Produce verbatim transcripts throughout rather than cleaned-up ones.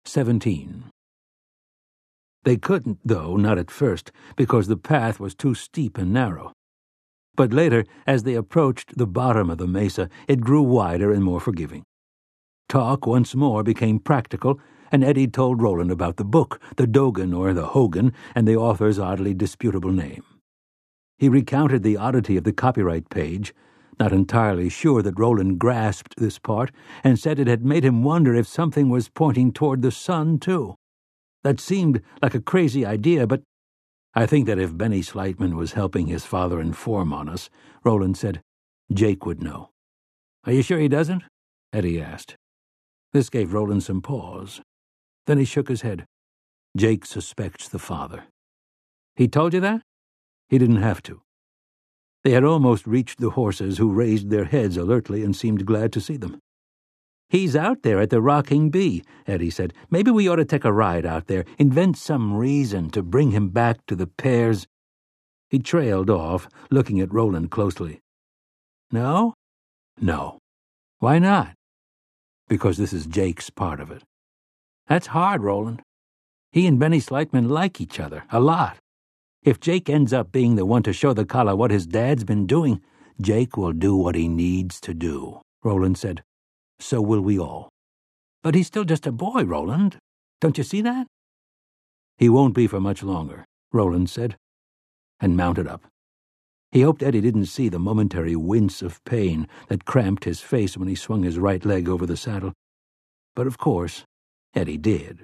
seventeen. They couldn't, though, not at first, because the path was too steep and narrow. But later, as they approached the bottom of the mesa, it grew wider and more forgiving. Talk once more became practical, and Eddie told Roland about the book, the Dogan or the Hogan, and the author's oddly disputable name. He recounted the oddity of the copyright page, not entirely sure that Roland grasped this part, and said it had made him wonder if something was pointing toward the sun, too. That seemed like a crazy idea, but I think that if Benny Slightman was helping his father inform on us, Roland said, Jake would know. Are you sure he doesn't? Eddie asked. This gave Roland some pause. Then he shook his head. Jake suspects the father. He told you that? He didn't have to. They had almost reached the horses, who raised their heads alertly and seemed glad to see them. He's out there at the Rocking Bee, Eddie said. Maybe we ought to take a ride out there, invent some reason to bring him back to the Pears. He trailed off, looking at Roland closely. No? No. Why not? Because this is Jake's part of it. That's hard, Roland. He and Benny Slightman like each other, a lot. If Jake ends up being the one to show the collar what his dad's been doing, Jake will do what he needs to do, Roland said. So will we all. But he's still just a boy, Roland. Don't you see that? He won't be for much longer, Roland said, and mounted up. He hoped Eddie didn't see the momentary wince of pain that cramped his face when he swung his right leg over the saddle. But of course, Eddie did.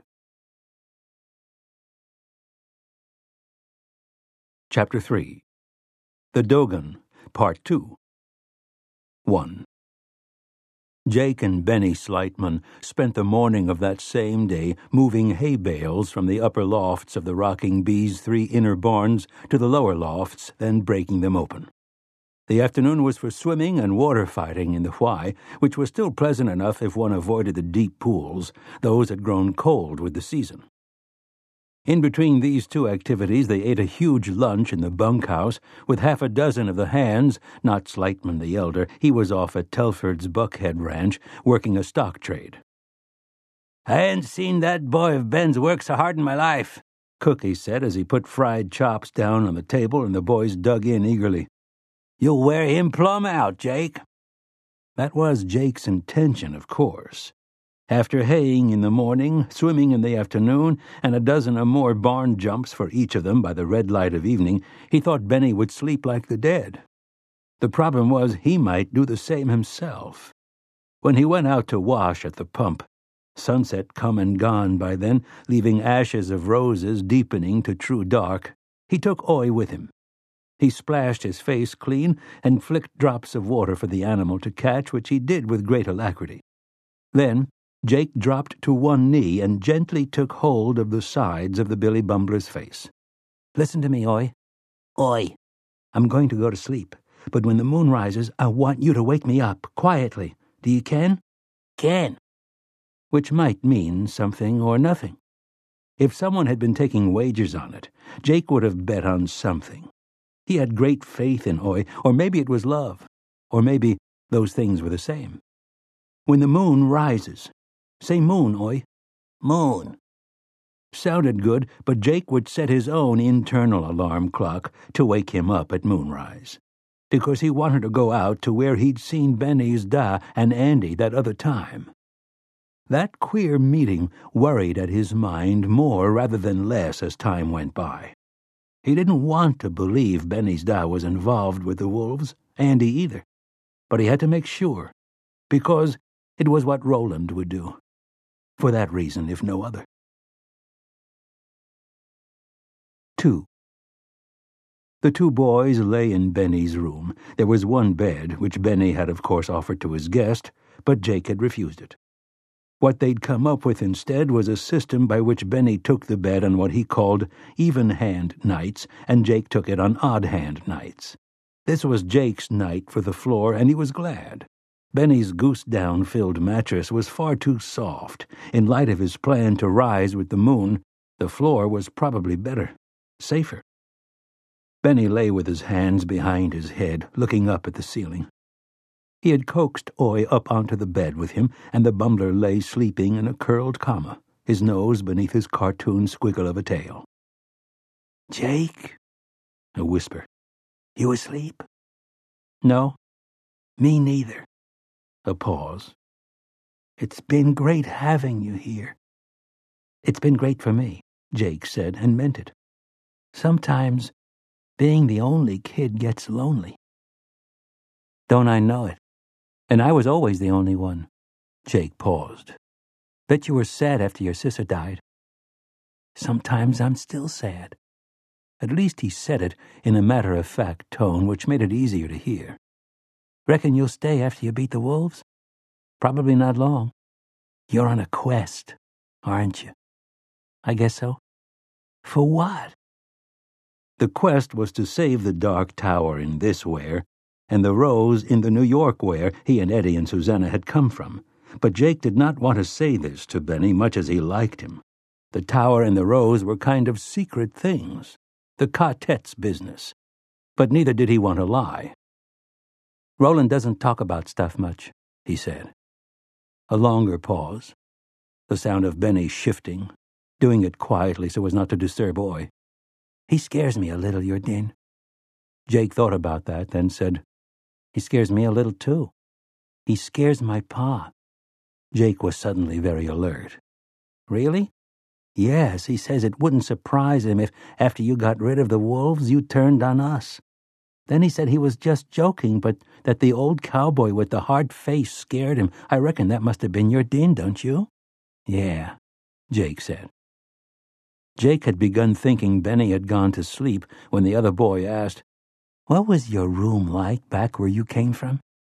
Chapter three. The Dogan, Part two. One. Jake and Benny Slightman spent the morning of that same day moving hay bales from the upper lofts of the Rocking Bee's three inner barns to the lower lofts, then breaking them open. The afternoon was for swimming and water fighting in the Wye, which was still pleasant enough if one avoided the deep pools. Those had grown cold with the season. In between these two activities, they ate a huge lunch in the bunkhouse with half a dozen of the hands, not Slightman the elder. He was off at Telford's Buckhead Ranch, working a stock trade. I hadn't seen that boy of Ben's work so hard in my life, Cookie said as he put fried chops down on the table and the boys dug in eagerly. You'll wear him plumb out, Jake. That was Jake's intention, of course. After haying in the morning, swimming in the afternoon, and a dozen or more barn jumps for each of them by the red light of evening, he thought Benny would sleep like the dead. The problem was he might do the same himself. When he went out to wash at the pump, sunset come and gone by then, leaving ashes of roses deepening to true dark, he took Oi with him. He splashed his face clean and flicked drops of water for the animal to catch, which he did with great alacrity. Then Jake dropped to one knee and gently took hold of the sides of the Billy Bumbler's face. Listen to me, Oi. Oi. I'm going to go to sleep, but when the moon rises, I want you to wake me up, quietly. Do you can? Can. Which might mean something or nothing. If someone had been taking wagers on it, Jake would have bet on something. He had great faith in Oi, or maybe it was love, or maybe those things were the same. When the moon rises, say moon, Oi. Moon. Sounded good, but Jake would set his own internal alarm clock to wake him up at moonrise, because he wanted to go out to where he'd seen Benny's Da and Andy that other time. That queer meeting worried at his mind more rather than less as time went by. He didn't want to believe Benny's Da was involved with the wolves, Andy either, but he had to make sure, because it was what Roland would do. For that reason, if no other. Two. The two boys lay in Benny's room. There was one bed, which Benny had of course offered to his guest, but Jake had refused it. What they'd come up with instead was a system by which Benny took the bed on what he called even-hand nights, and Jake took it on odd-hand nights. This was Jake's night for the floor, and he was glad. Benny's goose-down-filled mattress was far too soft. In light of his plan to rise with the moon, the floor was probably better, safer. Benny lay with his hands behind his head, looking up at the ceiling. He had coaxed Oi up onto the bed with him, and the Bumbler lay sleeping in a curled comma, his nose beneath his cartoon squiggle of a tail. "Jake," a whisper. "You asleep?" "No." "Me neither." A pause. "It's been great having you here." "It's been great for me," Jake said, and meant it. "Sometimes being the only kid gets lonely." "Don't I know it? And I was always the only one." Jake paused. "Bet you were sad after your sister died." "Sometimes I'm still sad." At least he said it in a matter-of-fact tone, which made it easier to hear. "Reckon you'll stay after you beat the wolves?" "Probably not long." "You're on a quest, aren't you?" "I guess so." "For what?" The quest was to save the Dark Tower in this where, and the Rose in the New York where he and Eddie and Susanna had come from. But Jake did not want to say this to Benny, much as he liked him. The Tower and the Rose were kind of secret things, the quartet's business. But neither did he want to lie. "Roland doesn't talk about stuff much," he said. A longer pause. The sound of Benny shifting, doing it quietly so as not to disturb Oy. "He scares me a little, your din." Jake thought about that, then said, "He scares me a little, too. He scares my pa." Jake was suddenly very alert. "Really?" "Yes, he says it wouldn't surprise him if, after you got rid of the wolves, you turned on us. Then he said he was just joking, but that the old cowboy with the hard face scared him. I reckon that must have been your din, don't you?" "Yeah," Jake said. Jake had begun thinking Benny had gone to sleep when the other boy asked, "What was your room like back where you came from?"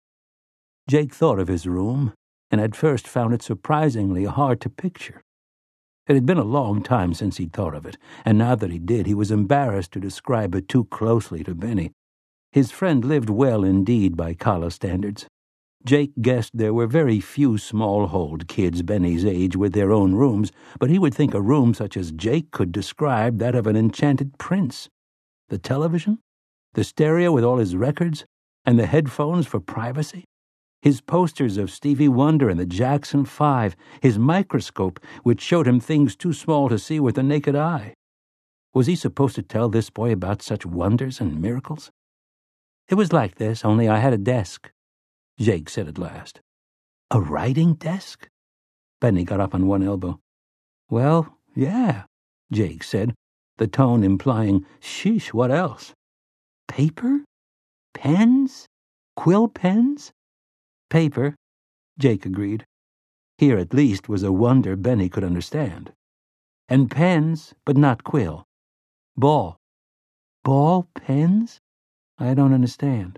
Jake thought of his room, and at first found it surprisingly hard to picture. It had been a long time since he'd thought of it, and now that he did, he was embarrassed to describe it too closely to Benny. His friend lived well indeed by Kala standards. Jake guessed there were very few small-hold kids Benny's age with their own rooms, but he would think a room such as Jake could describe that of an enchanted prince. The television, the stereo with all his records, and the headphones for privacy, his posters of Stevie Wonder and the Jackson Five, his microscope, which showed him things too small to see with the naked eye. Was he supposed to tell this boy about such wonders and miracles? "It was like this, only I had a desk," Jake said at last. "A writing desk?" Benny got up on one elbow. "Well, yeah," Jake said, the tone implying, "Sheesh, what else?" "Paper? Pens? Quill pens?" "Paper," Jake agreed. Here at least was a wonder Benny could understand. "And pens, but not quill. Ball." "Ball pens? I don't understand."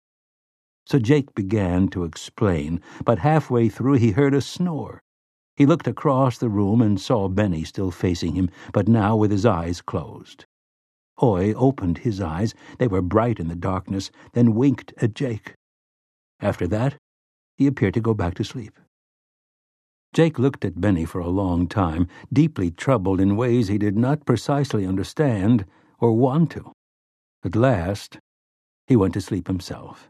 So Jake began to explain, but halfway through he heard a snore. He looked across the room and saw Benny still facing him, but now with his eyes closed. Oy opened his eyes. They were bright in the darkness, then winked at Jake. After that, he appeared to go back to sleep. Jake looked at Benny for a long time, deeply troubled in ways he did not precisely understand or want to. At last, he went to sleep himself.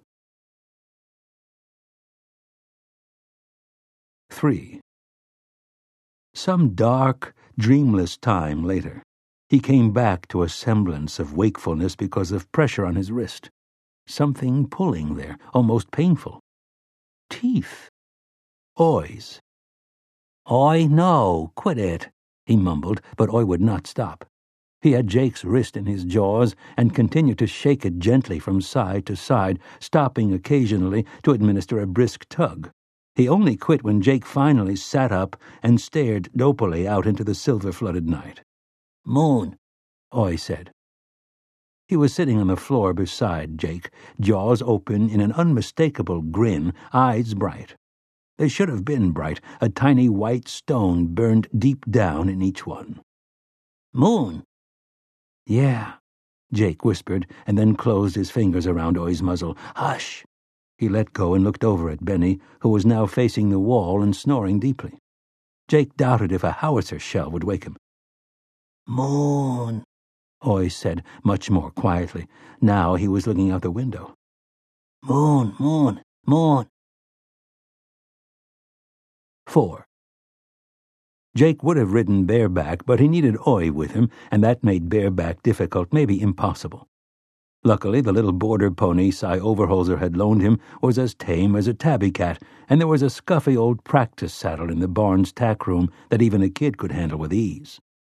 Three. Some dark, dreamless time later, he came back to a semblance of wakefulness because of pressure on his wrist. Something pulling there, almost painful. Teeth. Oy's. "Oy, no, quit it," he mumbled, but Oy would not stop. He had Jake's wrist in his jaws and continued to shake it gently from side to side, stopping occasionally to administer a brisk tug. He only quit when Jake finally sat up and stared dopily out into the silver-flooded night. "Moon," Oy said. He was sitting on the floor beside Jake, jaws open in an unmistakable grin, eyes bright. They should have been bright, a tiny white stone burned deep down in each one. "Moon." "Yeah," Jake whispered, and then closed his fingers around Oy's muzzle. "Hush." He let go and looked over at Benny, who was now facing the wall and snoring deeply. Jake doubted if a howitzer shell would wake him. "Moon," Oy said, much more quietly. Now he was looking out the window. "Moon, moon, moon." Four. Jake would have ridden bareback, but he needed Oi with him, and that made bareback difficult, maybe impossible. Luckily, the little border pony Cy Overholser had loaned him was as tame as a tabby cat, and there was a scuffy old practice saddle in the barn's tack room that even a kid could handle with ease.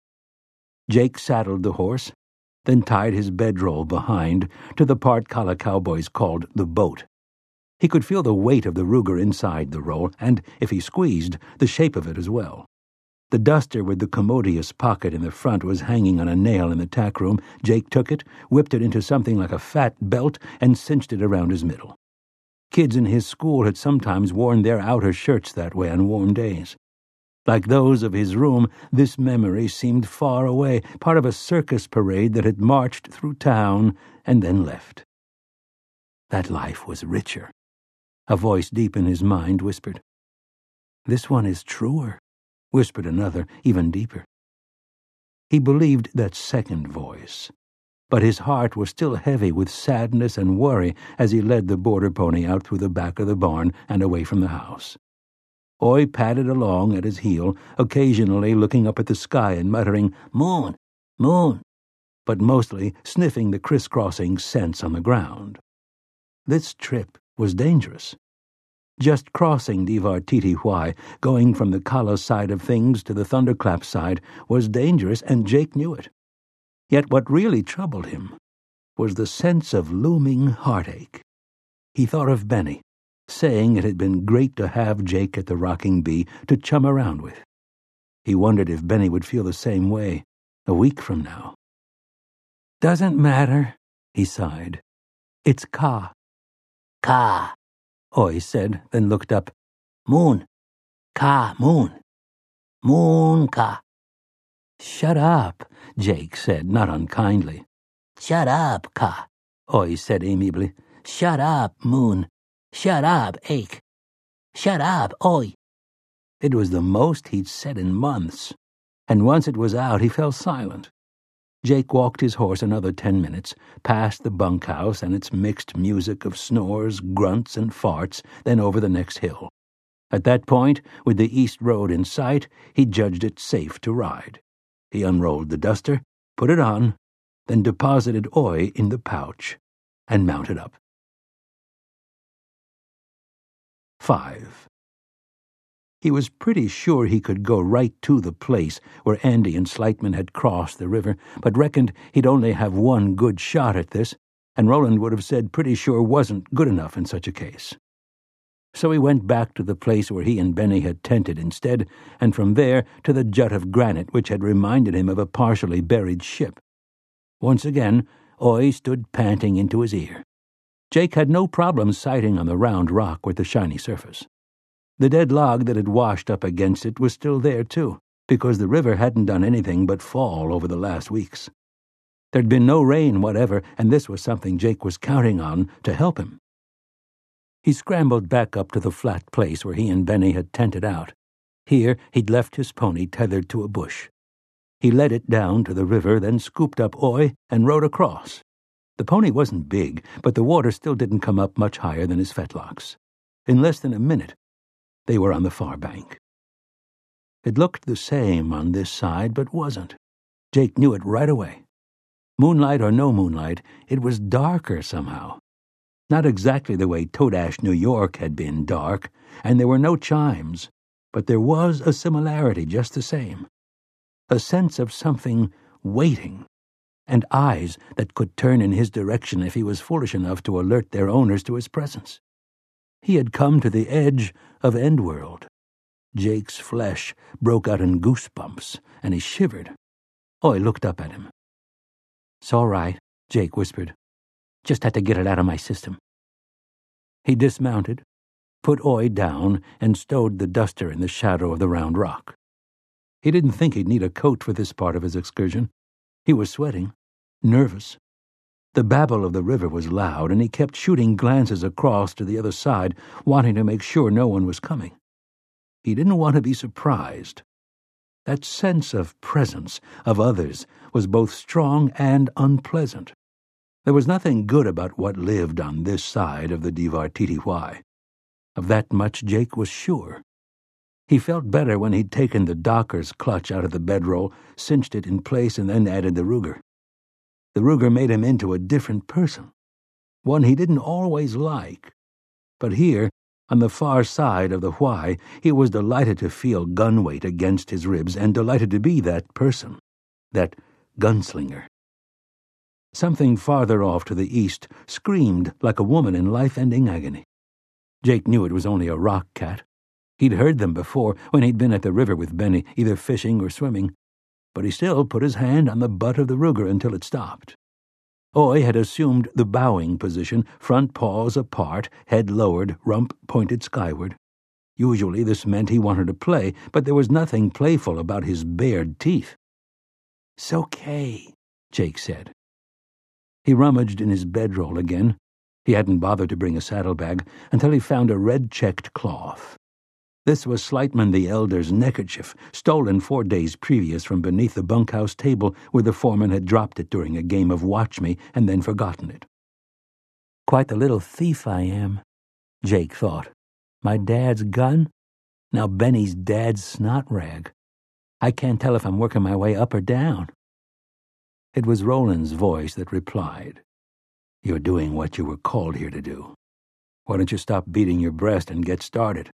Jake saddled the horse, then tied his bedroll behind to the part Kala cowboys called the boat. He could feel the weight of the Ruger inside the roll, and, if he squeezed, the shape of it as well. The duster with the commodious pocket in the front was hanging on a nail in the tack room. Jake took it, whipped it into something like a fat belt, and cinched it around his middle. Kids in his school had sometimes worn their outer shirts that way on warm days. Like those of his room, this memory seemed far away, part of a circus parade that had marched through town and then left. That life was richer. A voice deep in his mind whispered. "This one is truer," whispered another, even deeper. He believed that second voice, but his heart was still heavy with sadness and worry as he led the border pony out through the back of the barn and away from the house. Oi padded along at his heel, occasionally looking up at the sky and muttering, "Moon, moon," but mostly sniffing the crisscrossing scents on the ground. This trip was dangerous. Just crossing Divar Titi Hwai, going from the Kala side of things to the Thunderclap side, was dangerous, and Jake knew it. Yet what really troubled him was the sense of looming heartache. He thought of Benny, saying it had been great to have Jake at the Rocking Bee to chum around with. He wondered if Benny would feel the same way a week from now. "Doesn't matter," he sighed. "It's Ka." "Ka," Oi said, then looked up. "Moon. Ka, moon. Moon, Ka." "Shut up," Jake said, not unkindly. "Shut up, Ka," Oi said amiably. "Shut up, Moon. Shut up, Ake. Shut up, Oi." It was the most he'd said in months, and once it was out he fell silent. Jake walked his horse another ten minutes, past the bunkhouse and its mixed music of snores, grunts, and farts, then over the next hill. At that point, with the east road in sight, he judged it safe to ride. He unrolled the duster, put it on, then deposited Oi in the pouch, and mounted up. Five. He was pretty sure he could go right to the place where Andy and Slightman had crossed the river, but reckoned he'd only have one good shot at this, and Roland would have said pretty sure wasn't good enough in such a case. So he went back to the place where he and Benny had tented instead, and from there to the jut of granite which had reminded him of a partially buried ship. Once again, Oi stood panting into his ear. Jake had no problem sighting on the round rock with the shiny surface. The dead log that had washed up against it was still there, too, because the river hadn't done anything but fall over the last weeks. There'd been no rain whatever, and this was something Jake was counting on to help him. He scrambled back up to the flat place where he and Benny had tented out. Here he'd left his pony tethered to a bush. He led it down to the river, then scooped up Oi and rode across. The pony wasn't big, but the water still didn't come up much higher than his fetlocks. In less than a minute, they were on the far bank. It looked the same on this side, but wasn't. Jake knew it right away. Moonlight or no moonlight, it was darker somehow. Not exactly the way Todash, New York had been dark, and there were no chimes, but there was a similarity just the same. A sense of something waiting, and eyes that could turn in his direction if he was foolish enough to alert their owners to his presence. He had come to the edge of Endworld. Jake's flesh broke out in goosebumps, and he shivered. Oi looked up at him. "It's all right," Jake whispered. "Just had to get it out of my system." He dismounted, put Oi down, and stowed the duster in the shadow of the round rock. He didn't think he'd need a coat for this part of his excursion. He was sweating, nervous. The babble of the river was loud, and he kept shooting glances across to the other side, wanting to make sure no one was coming. He didn't want to be surprised. That sense of presence, of others, was both strong and unpleasant. There was nothing good about what lived on this side of the Divar Titi Hwai. Of that much Jake was sure. He felt better when he'd taken the Docker's clutch out of the bedroll, cinched it in place, and then added the Ruger. The Ruger made him into a different person, one he didn't always like. But here, on the far side of the why, he was delighted to feel gun weight against his ribs and delighted to be that person, that gunslinger. Something farther off to the east screamed like a woman in life-ending agony. Jake knew it was only a rock cat. He'd heard them before when he'd been at the river with Benny, either fishing or swimming, but he still put his hand on the butt of the Ruger until it stopped. Oy had assumed the bowing position, front paws apart, head lowered, rump pointed skyward. Usually this meant he wanted to play, but there was nothing playful about his bared teeth. "'S okay," Jake said. He rummaged in his bedroll again. He hadn't bothered to bring a saddlebag until he found a red-checked cloth. This was Slightman the Elder's neckerchief, stolen four days previous from beneath the bunkhouse table where the foreman had dropped it during a game of Watch Me and then forgotten it. "Quite the little thief I am," Jake thought. "My dad's gun? Now Benny's dad's snot rag. I can't tell if I'm working my way up or down." It was Roland's voice that replied, "You're doing what you were called here to do. Why don't you stop beating your breast and get started?"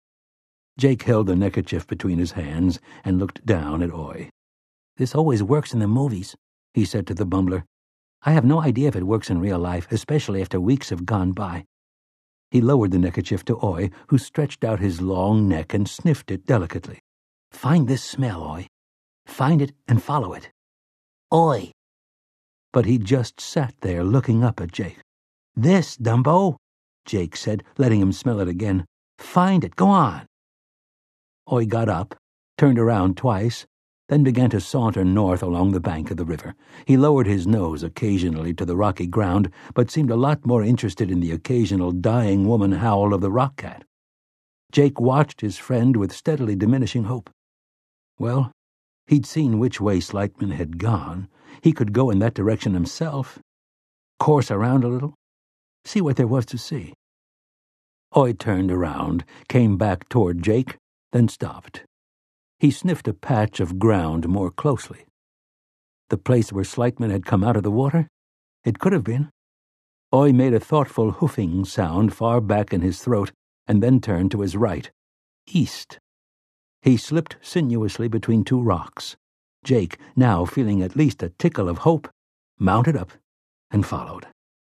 Jake held the neckerchief between his hands and looked down at Oy. "This always works in the movies," he said to the bumbler. "I have no idea if it works in real life, especially after weeks have gone by." He lowered the neckerchief to Oy, who stretched out his long neck and sniffed it delicately. "Find this smell, Oy. Find it and follow it. Oy." But he just sat there looking up at Jake. "This, Dumbo," Jake said, letting him smell it again. "Find it. Go on." Oy got up, turned around twice, then began to saunter north along the bank of the river. He lowered his nose occasionally to the rocky ground, but seemed a lot more interested in the occasional dying woman howl of the rock cat. Jake watched his friend with steadily diminishing hope. Well, he'd seen which way Slightman had gone. He could go in that direction himself, course around a little, see what there was to see. Oy turned around, came back toward Jake, then stopped. He sniffed a patch of ground more closely. The place where Slightman had come out of the water? It could have been. Oy made a thoughtful hoofing sound far back in his throat and then turned to his right, east. He slipped sinuously between two rocks. Jake, now feeling at least a tickle of hope, mounted up and followed.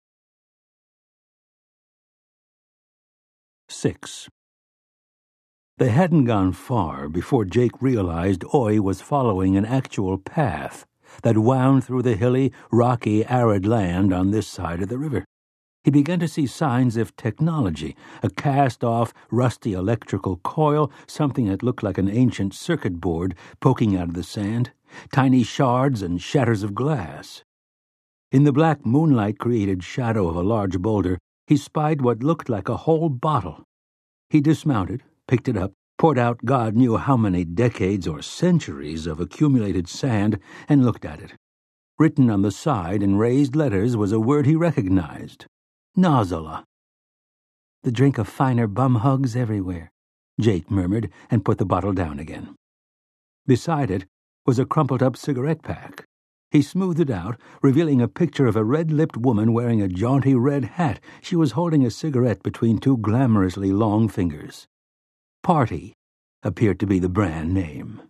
Six. They hadn't gone far before Jake realized Oy was following an actual path that wound through the hilly, rocky, arid land on this side of the river. He began to see signs of technology, a cast-off, rusty electrical coil, something that looked like an ancient circuit board poking out of the sand, tiny shards and shatters of glass. In the black moonlight-created shadow of a large boulder, he spied what looked like a whole bottle. He dismounted, picked it up, poured out God knew how many decades or centuries of accumulated sand, and looked at it. Written on the side in raised letters was a word he recognized. Nozzle. "The drink of finer bum hugs everywhere," Jake murmured and put the bottle down again. Beside it was a crumpled-up cigarette pack. He smoothed it out, revealing a picture of a red-lipped woman wearing a jaunty red hat. She was holding a cigarette between two glamorously long fingers. Party appeared to be the brand name.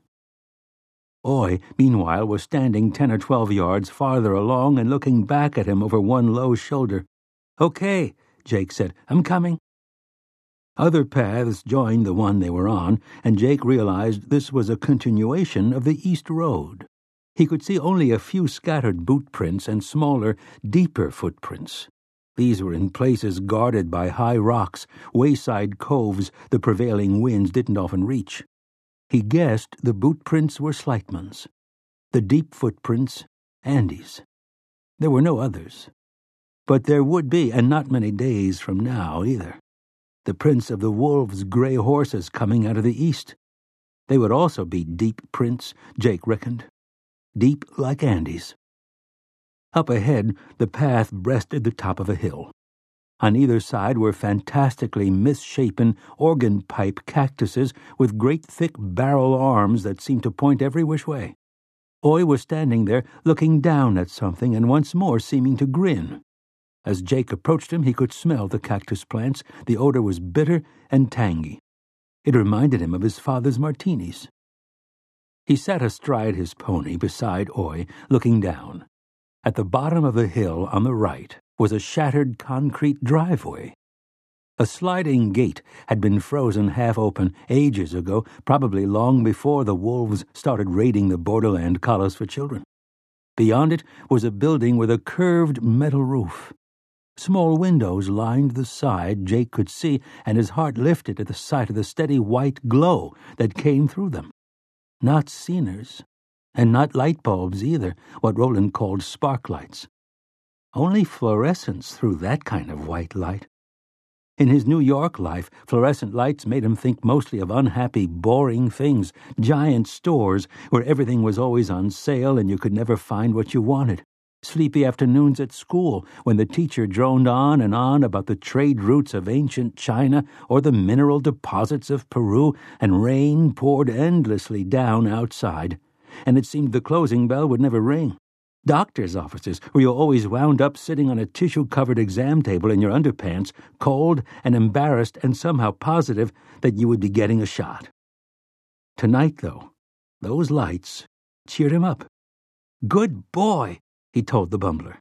Oy, meanwhile, was standing ten or twelve yards farther along and looking back at him over one low shoulder. "Okay," Jake said. "I'm coming." Other paths joined the one they were on, and Jake realized this was a continuation of the East Road. He could see only a few scattered boot prints and smaller, deeper footprints. These were in places guarded by high rocks, wayside coves the prevailing winds didn't often reach. He guessed the boot prints were Slightman's. The deep footprints, Andy's. There were no others. But there would be, and not many days from now either. The prints of the wolves' gray horses coming out of the east. They would also be deep prints, Jake reckoned. Deep like Andy's. Up ahead, the path breasted the top of a hill. On either side were fantastically misshapen organ pipe cactuses with great thick barrel arms that seemed to point every which way. Oy was standing there looking down at something and once more seeming to grin. As Jake approached him, he could smell the cactus plants. The odor was bitter and tangy. It reminded him of his father's martinis. He sat astride his pony beside Oy, looking down. At the bottom of the hill on the right was a shattered concrete driveway. A sliding gate had been frozen half open ages ago, probably long before the wolves started raiding the borderland collars for children. Beyond it was a building with a curved metal roof. Small windows lined the side Jake could see, and his heart lifted at the sight of the steady white glow that came through them. Not Ceners, and not light bulbs either, what Roland called spark lights. Only fluorescence threw that kind of white light. In his New York life, fluorescent lights made him think mostly of unhappy, boring things, giant stores where everything was always on sale and you could never find what you wanted. Sleepy afternoons at school when the teacher droned on and on about the trade routes of ancient China or the mineral deposits of Peru, and rain poured endlessly down outside, and it seemed the closing bell would never ring. Doctors' offices where you always wound up sitting on a tissue-covered exam table in your underpants, cold and embarrassed and somehow positive that you would be getting a shot. Tonight, though, those lights cheered him up. "Good boy," he told the bumbler.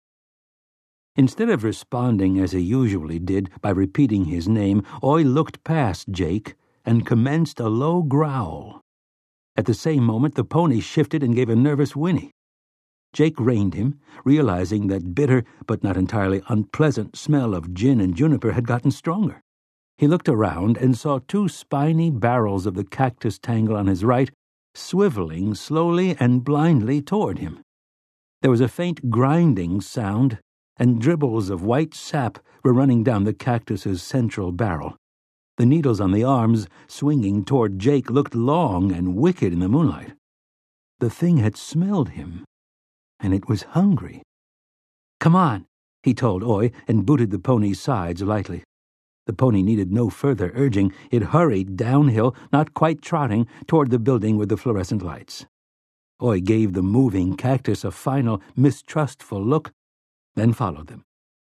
Instead of responding as he usually did by repeating his name, Oy looked past Jake and commenced a low growl. At the same moment, the pony shifted and gave a nervous whinny. Jake reined him, realizing that bitter but not entirely unpleasant smell of gin and juniper had gotten stronger. He looked around and saw two spiny barrels of the cactus tangle on his right, swiveling slowly and blindly toward him. There was a faint grinding sound, and dribbles of white sap were running down the cactus's central barrel. The needles on the arms, swinging toward Jake, looked long and wicked in the moonlight. The thing had smelled him, and it was hungry. "Come on," he told Oy, and booted the pony's sides lightly. The pony needed no further urging. It hurried downhill, not quite trotting, toward the building with the fluorescent lights. Oy gave the moving cactus a final, mistrustful look, then followed them.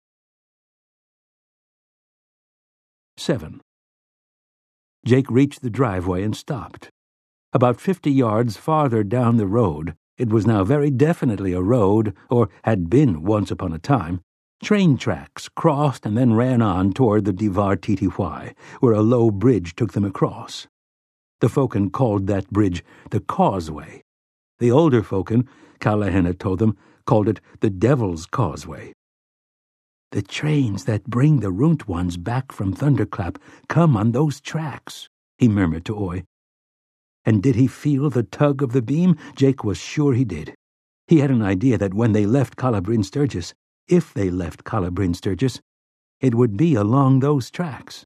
Seven. Jake reached the driveway and stopped. About fifty yards farther down the road, it was now very definitely a road, or had been once upon a time. Train tracks crossed and then ran on toward the Devar Tty, where a low bridge took them across. The Folken called that bridge the Causeway. The older Folken, Callahan had told them, called it the Devil's Causeway. "The trains that bring the ruined ones back from Thunderclap come on those tracks," he murmured to Oy. And did he feel the tug of the beam? Jake was sure he did. He had an idea that when they left Calla Bryn Sturgis, if they left Calla Bryn Sturgis, it would be along those tracks.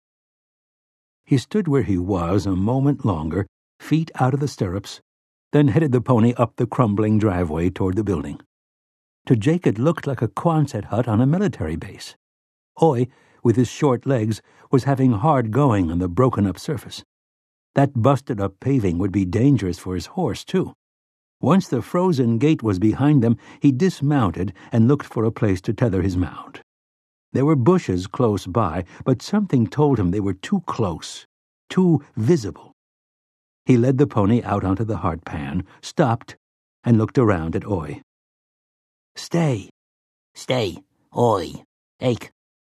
He stood where he was a moment longer, feet out of the stirrups, then headed the pony up the crumbling driveway toward the building. To Jake it looked like a Quonset hut on a military base. Oy, with his short legs, was having hard going on the broken-up surface. That busted-up paving would be dangerous for his horse, too. Once the frozen gate was behind them, he dismounted and looked for a place to tether his mount. There were bushes close by, but something told him they were too close, too visible. He led the pony out onto the hard pan, stopped, and looked around at Oy. "Stay." "Stay. Oy. Ake."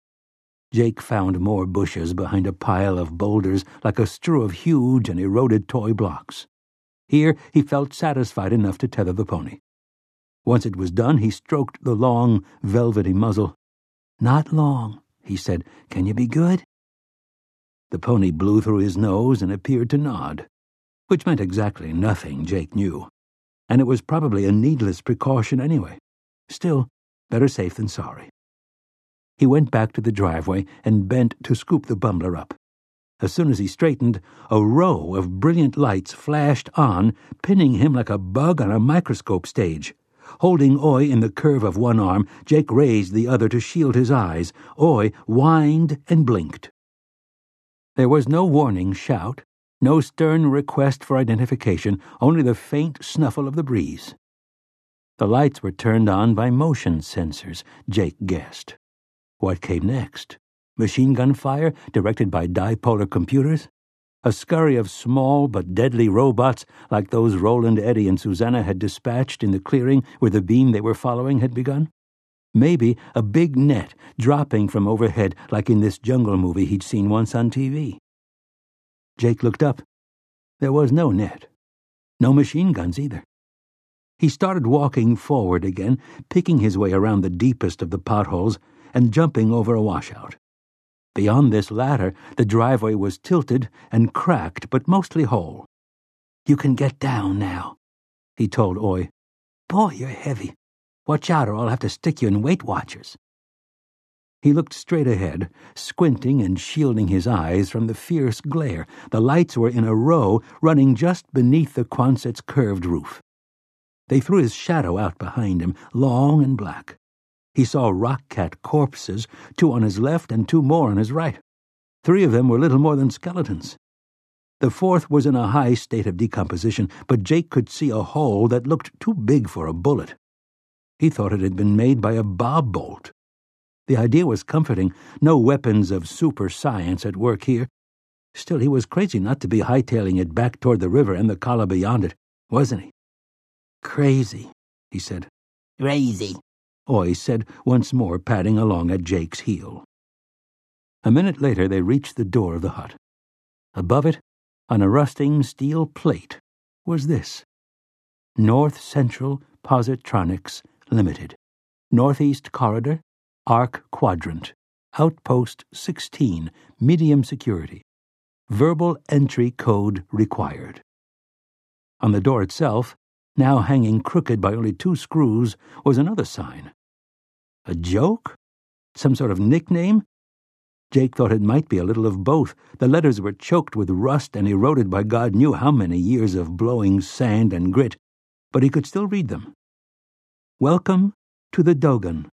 Jake found more bushes behind a pile of boulders like a strew of huge and eroded toy blocks. Here he felt satisfied enough to tether the pony. Once it was done, he stroked the long, velvety muzzle. "Not long," he said. "Can you be good?" The pony blew through his nose and appeared to nod, which meant exactly nothing, Jake knew, and it was probably a needless precaution anyway. Still, better safe than sorry. He went back to the driveway and bent to scoop the bumbler up. As soon as he straightened, a row of brilliant lights flashed on, pinning him like a bug on a microscope stage. Holding Oi in the curve of one arm, Jake raised the other to shield his eyes. Oi whined and blinked. There was no warning shout, no stern request for identification, only the faint snuffle of the breeze. The lights were turned on by motion sensors, Jake guessed. What came next? Machine gun fire directed by dipolar computers? A scurry of small but deadly robots like those Roland, Eddie, and Susanna had dispatched in the clearing where the beam they were following had begun? Maybe a big net dropping from overhead like in this jungle movie he'd seen once on T V. Jake looked up. There was no net. No machine guns either. He started walking forward again, picking his way around the deepest of the potholes and jumping over a washout. Beyond this latter, the driveway was tilted and cracked, but mostly whole. "You can get down now," he told Oi. "Boy, you're heavy. Watch out or I'll have to stick you in Weight Watchers." He looked straight ahead, squinting and shielding his eyes from the fierce glare. The lights were in a row, running just beneath the Quonset's curved roof. They threw his shadow out behind him, long and black. He saw rock-cat corpses, two on his left and two more on his right. Three of them were little more than skeletons. The fourth was in a high state of decomposition, but Jake could see a hole that looked too big for a bullet. He thought it had been made by a bob bolt. The idea was comforting. No weapons of super science at work here. Still, he was crazy not to be hightailing it back toward the river and the Kala beyond it, wasn't he? "Crazy," he said. Crazy. Oi said, once more padding along at Jake's heel. A minute later they reached the door of the hut. Above it, on a rusting steel plate, was this: North Central Positronics Limited, Northeast Corridor, Arc Quadrant, Outpost sixteen, medium security. Verbal entry code required. On the door itself, now hanging crooked by only two screws, was another sign. A joke? Some sort of nickname? Jake thought it might be a little of both. The letters were choked with rust and eroded by God knew how many years of blowing sand and grit, but he could still read them. Welcome to the Dogan.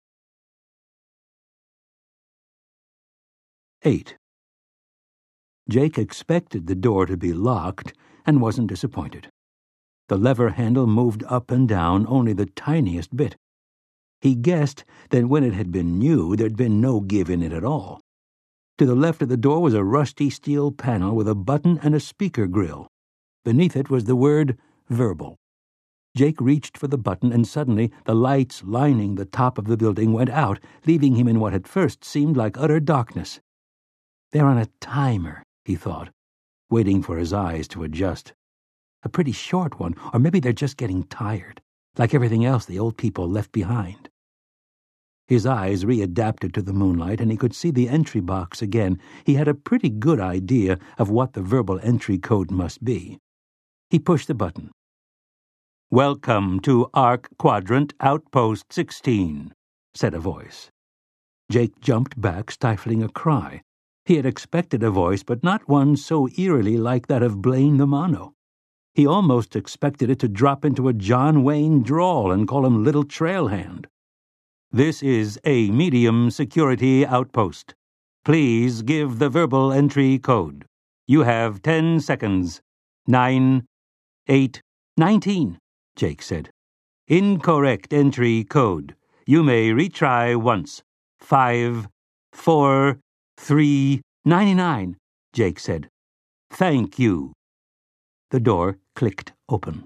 Eight. Jake expected the door to be locked and wasn't disappointed. The lever handle moved up and down only the tiniest bit. He guessed that when it had been new, there'd been no give in it at all. To the left of the door was a rusty steel panel with a button and a speaker grill. Beneath it was the word verbal. Jake reached for the button, and suddenly the lights lining the top of the building went out, leaving him in what at first seemed like utter darkness. They're on a timer, he thought, waiting for his eyes to adjust. A pretty short one, or maybe they're just getting tired, like everything else the old people left behind. His eyes readapted to the moonlight, and he could see the entry box again. He had a pretty good idea of what the verbal entry code must be. He pushed the button. "Welcome to Arc Quadrant Outpost sixteen, said a voice. Jake jumped back, stifling a cry. He had expected a voice, but not one so eerily like that of Blaine the Mono. He almost expected it to drop into a John Wayne drawl and call him Little Trailhand. "This is a medium security outpost. Please give the verbal entry code. You have ten seconds. Nine, eight, nineteen, Jake said. Incorrect entry code. You may retry once. Five, four, three, ninety-nine, Jake said. Thank you. The door clicked open.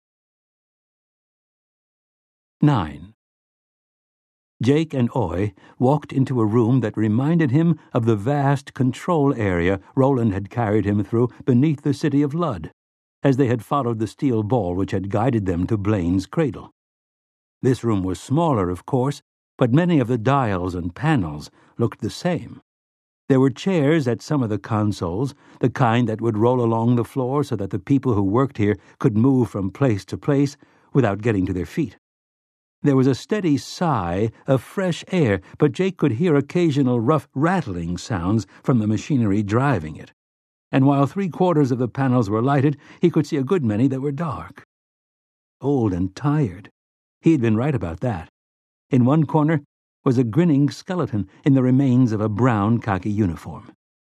Nine. Jake and Oi walked into a room that reminded him of the vast control area Roland had carried him through beneath the city of Ludd, as they had followed the steel ball which had guided them to Blaine's cradle. This room was smaller, of course, but many of the dials and panels looked the same. There were chairs at some of the consoles, the kind that would roll along the floor so that the people who worked here could move from place to place without getting to their feet. There was a steady sigh of fresh air, but Jake could hear occasional rough rattling sounds from the machinery driving it. And while three-quarters of the panels were lighted, he could see a good many that were dark. Old and tired. He had been right about that. In one corner was a grinning skeleton in the remains of a brown khaki uniform.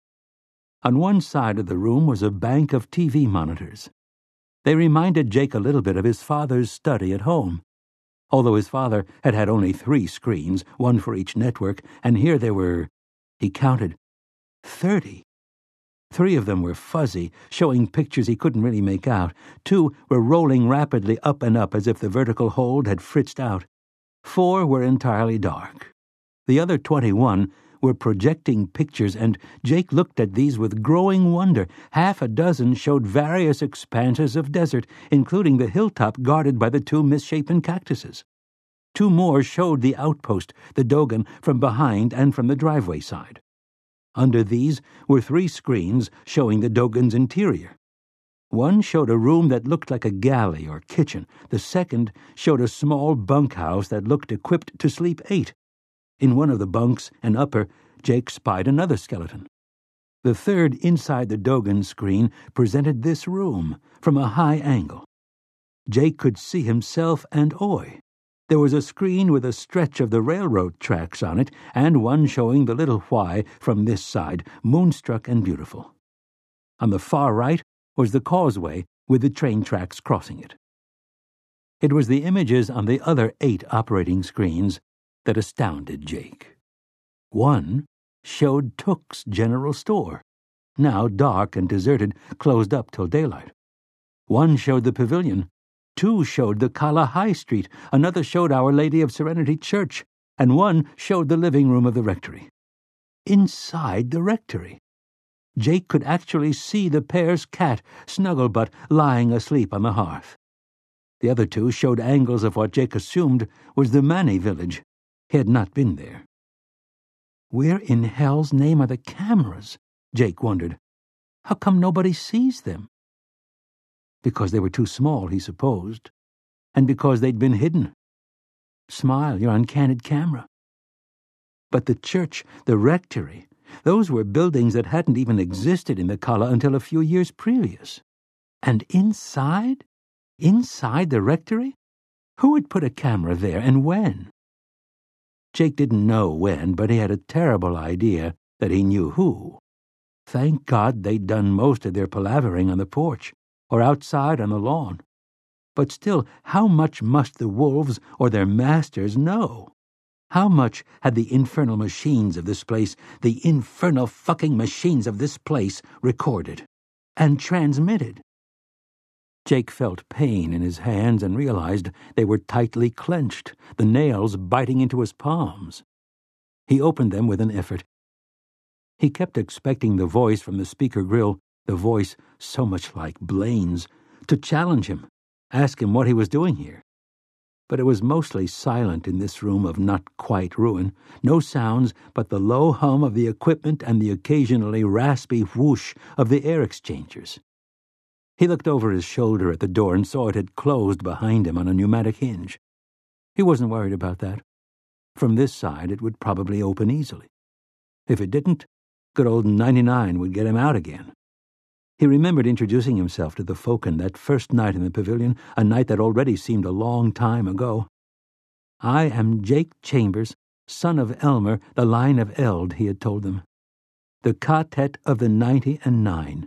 On one side of the room was a bank of T V monitors. They reminded Jake a little bit of his father's study at home, although his father had had only three screens, one for each network, and here there were, he counted, thirty. Three of them were fuzzy, showing pictures he couldn't really make out. Two were rolling rapidly up and up as if the vertical hold had fritzed out. Four were entirely dark. The other twenty-one were projecting pictures, and Jake looked at these with growing wonder. Half a dozen showed various expanses of desert, including the hilltop guarded by the two misshapen cactuses. Two more showed the outpost, the Dogan, from behind and from the driveway side. Under these were three screens showing the Dogan's interior. One showed a room that looked like a galley or kitchen. The second showed a small bunkhouse that looked equipped to sleep eight. In one of the bunks, an upper, Jake spied another skeleton. The third inside the Dogan screen presented this room from a high angle. Jake could see himself and Oi. There was a screen with a stretch of the railroad tracks on it, and one showing the little Why from this side, moonstruck and beautiful. On the far right was the causeway with the train tracks crossing it. It was the images on the other eight operating screens that astounded Jake. One showed Took's General Store, now dark and deserted, closed up till daylight. One showed the pavilion. Two showed the Kala High Street, another showed Our Lady of Serenity Church, and one showed the living room of the rectory. Inside the rectory, Jake could actually see the pair's cat, Snugglebutt, lying asleep on the hearth. The other two showed angles of what Jake assumed was the Mani village. He had not been there. Where in hell's name are the cameras? Jake wondered. How come nobody sees them? Because they were too small, he supposed, and because they'd been hidden. Smile, you're on candid camera. But the church, the rectory, those were buildings that hadn't even existed in the Kala until a few years previous. And inside? Inside the rectory? Who had put a camera there, and when? Jake didn't know when, but he had a terrible idea that he knew who. Thank God they'd done most of their palavering on the porch, or outside on the lawn. But still, how much must the wolves or their masters know? How much had the infernal machines of this place, the infernal fucking machines of this place, recorded and transmitted? Jake felt pain in his hands and realized they were tightly clenched, the nails biting into his palms. He opened them with an effort. He kept expecting the voice from the speaker grill, the voice so much like Blaine's, to challenge him, ask him what he was doing here. But it was mostly silent in this room of not quite ruin, no sounds but the low hum of the equipment and the occasionally raspy whoosh of the air exchangers. He looked over his shoulder at the door and saw it had closed behind him on a pneumatic hinge. He wasn't worried about that. From this side it would probably open easily. If it didn't, good old ninety-nine would get him out again. He remembered introducing himself to the Foken that first night in the pavilion, a night that already seemed a long time ago. I am Jake Chambers, son of Elmer, the line of Eld, he had told them. The Quartet of the Ninety and Nine.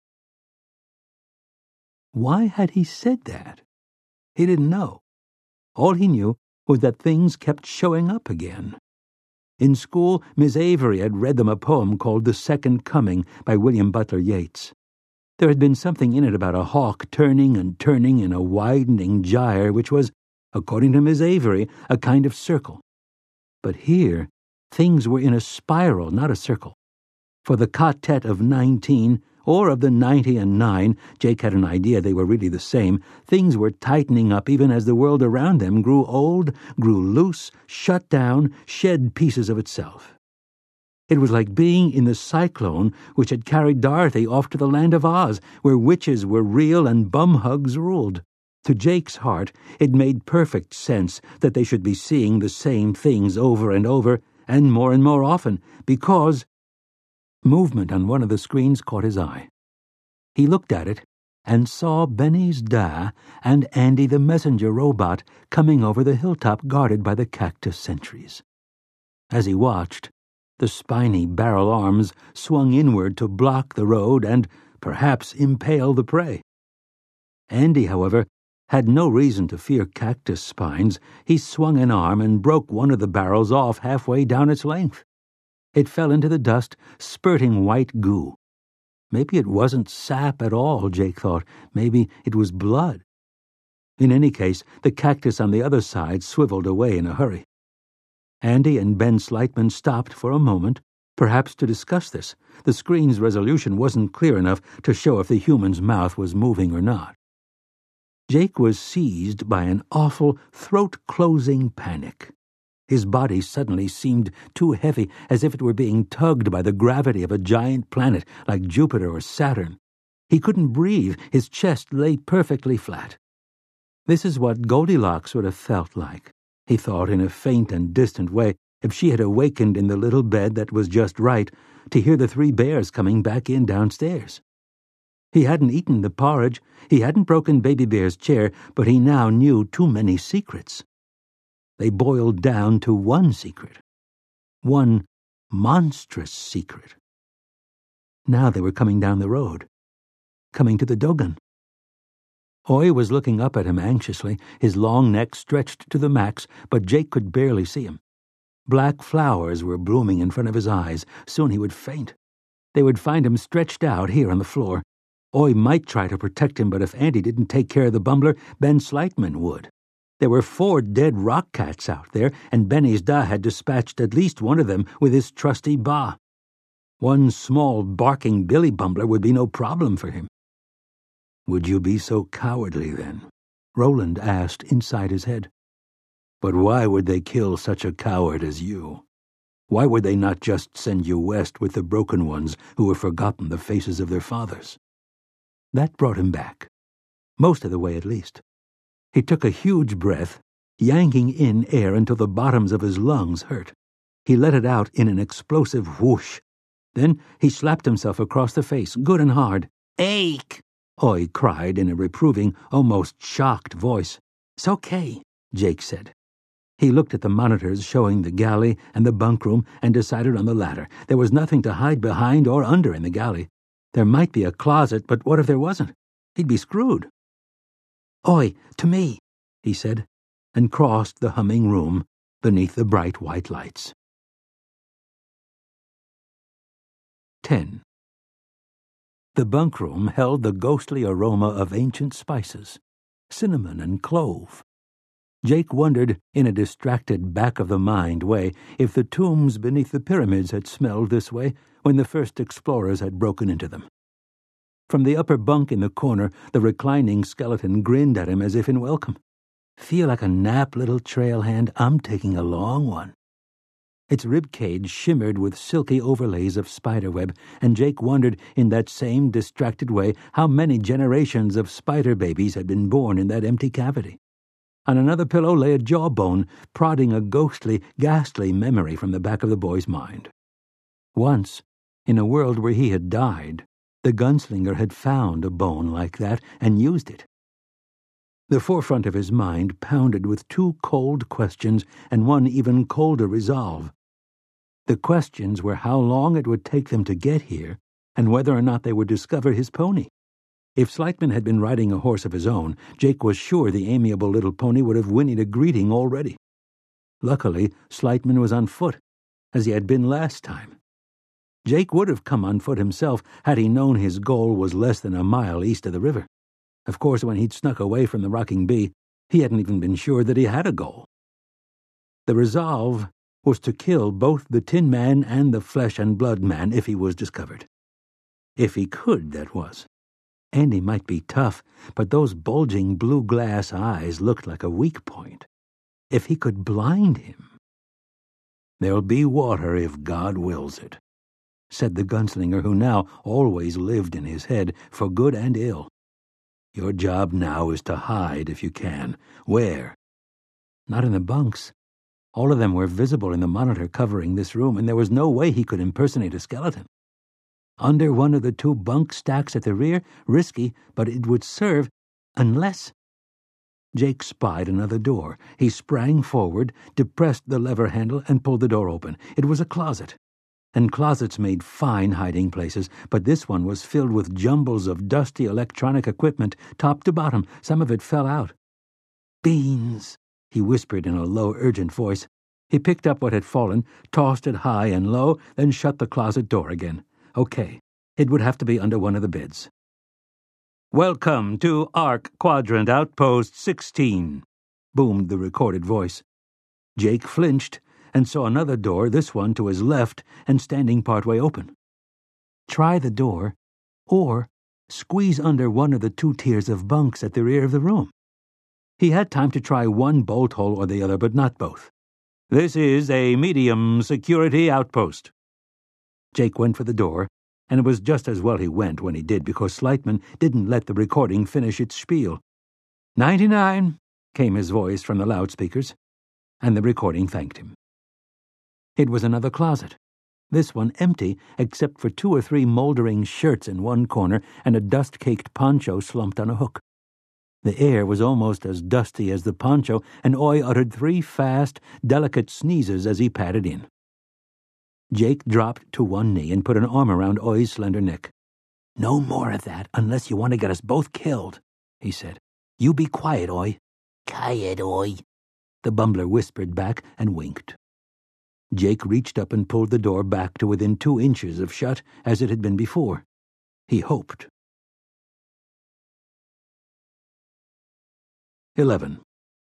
Why had he said that? He didn't know. All he knew was that things kept showing up again. In school, Miss Avery had read them a poem called The Second Coming by William Butler Yeats. There had been something in it about a hawk turning and turning in a widening gyre which was, according to Miss Avery, a kind of circle. But here, things were in a spiral, not a circle. For the Quartet of Nineteen, or of the Ninety and Nine, Jake had an idea they were really the same, things were tightening up even as the world around them grew old, grew loose, shut down, shed pieces of itself. It was like being in the cyclone which had carried Dorothy off to the land of Oz, where witches were real and bum-hugs ruled. To Jake's heart, it made perfect sense that they should be seeing the same things over and over, and more and more often, because... Movement on one of the screens caught his eye. He looked at it, and saw Benny's Da and Andy the messenger robot coming over the hilltop guarded by the cactus sentries. As he watched, the spiny barrel arms swung inward to block the road and, perhaps, impale the prey. Andy, however, had no reason to fear cactus spines. He swung an arm and broke one of the barrels off halfway down its length. It fell into the dust, spurting white goo. Maybe it wasn't sap at all, Jake thought. Maybe it was blood. In any case, the cactus on the other side swiveled away in a hurry. Andy and Ben Slightman stopped for a moment, perhaps to discuss this. The screen's resolution wasn't clear enough to show if the human's mouth was moving or not. Jake was seized by an awful, throat-closing panic. His body suddenly seemed too heavy, as if it were being tugged by the gravity of a giant planet like Jupiter or Saturn. He couldn't breathe. His chest lay perfectly flat. This is what Goldilocks would have felt like, he thought in a faint and distant way, if she had awakened in the little bed that was just right to hear the three bears coming back in downstairs. He hadn't eaten the porridge, he hadn't broken Baby Bear's chair, but he now knew too many secrets. They boiled down to one secret. One monstrous secret. Now they were coming down the road. Coming to the Dogan. Oi was looking up at him anxiously, his long neck stretched to the max, but Jake could barely see him. Black flowers were blooming in front of his eyes. Soon he would faint. They would find him stretched out here on the floor. Oi might try to protect him, but if Andy didn't take care of the bumbler, Ben Slightman would. There were four dead rock cats out there, and Benny's Da had dispatched at least one of them with his trusty Ba. One small, barking billy bumbler would be no problem for him. "Would you be so cowardly, then?" Roland asked inside his head. "But why would they kill such a coward as you? Why would they not just send you west with the broken ones who have forgotten the faces of their fathers?" That brought him back. Most of the way, at least. He took a huge breath, yanking in air until the bottoms of his lungs hurt. He let it out in an explosive whoosh. Then he slapped himself across the face, good and hard. "Ache!" Oi cried in a reproving, almost shocked voice. "It's okay," Jake said. He looked at the monitors showing the galley and the bunkroom and decided on the latter. There was nothing to hide behind or under in the galley. There might be a closet, but what if there wasn't? He'd be screwed. "Oi, to me," he said, and crossed the humming room beneath the bright white lights. Ten. The bunkroom held the ghostly aroma of ancient spices, cinnamon and clove. Jake wondered, in a distracted back-of-the-mind way, if the tombs beneath the pyramids had smelled this way when the first explorers had broken into them. From the upper bunk in the corner, the reclining skeleton grinned at him as if in welcome. "Feel like a nap, little trailhand? I'm taking a long one." Its rib cage shimmered with silky overlays of spiderweb, and Jake wondered in that same distracted way how many generations of spider babies had been born in that empty cavity. On another pillow lay a jawbone, prodding a ghostly, ghastly memory from the back of the boy's mind. Once, in a world where he had died, the gunslinger had found a bone like that and used it. The forefront of his mind pounded with two cold questions and one even colder resolve. The questions were how long it would take them to get here and whether or not they would discover his pony. If Slightman had been riding a horse of his own, Jake was sure the amiable little pony would have whinnied a greeting already. Luckily, Slightman was on foot, as he had been last time. Jake would have come on foot himself had he known his goal was less than a mile east of the river. Of course, when he'd snuck away from the Rocking Bee, he hadn't even been sure that he had a goal. The resolve was to kill both the Tin Man and the Flesh and Blood Man if he was discovered. If he could, that was. Andy might be tough, but those bulging blue glass eyes looked like a weak point. If he could blind him... "There'll be water if God wills it," said the gunslinger who now always lived in his head, for good and ill. "Your job now is to hide if you can. Where?" Not in the bunks. All of them were visible in the monitor covering this room, and there was no way he could impersonate a skeleton. Under one of the two bunk stacks at the rear? Risky, but it would serve, unless... Jake spied another door. He sprang forward, depressed the lever handle, and pulled the door open. It was a closet. And closets made fine hiding places, but this one was filled with jumbles of dusty electronic equipment, top to bottom. Some of it fell out. "Beans," he whispered in a low, urgent voice. He picked up what had fallen, tossed it high and low, then shut the closet door again. Okay, it would have to be under one of the beds. "Welcome to Arc Quadrant Outpost sixteen, boomed the recorded voice. Jake flinched and saw another door, this one to his left and standing partway open. Try the door, or squeeze under one of the two tiers of bunks at the rear of the room. He had time to try one bolt hole or the other, but not both. "This is a medium security outpost." Jake went for the door, and it was just as well he went when he did, because Slightman didn't let the recording finish its spiel. Ninety-nine, came his voice from the loudspeakers, and the recording thanked him. It was another closet, this one empty except for two or three moldering shirts in one corner and a dust-caked poncho slumped on a hook. The air was almost as dusty as the poncho, and Oy uttered three fast, delicate sneezes as he padded in. Jake dropped to one knee and put an arm around Oy's slender neck. "No more of that unless you want to get us both killed," he said. "You be quiet, Oy." Quiet, Oy, the bumbler whispered back and winked. Jake reached up and pulled the door back to within two inches of shut as it had been before. He hoped. Eleven.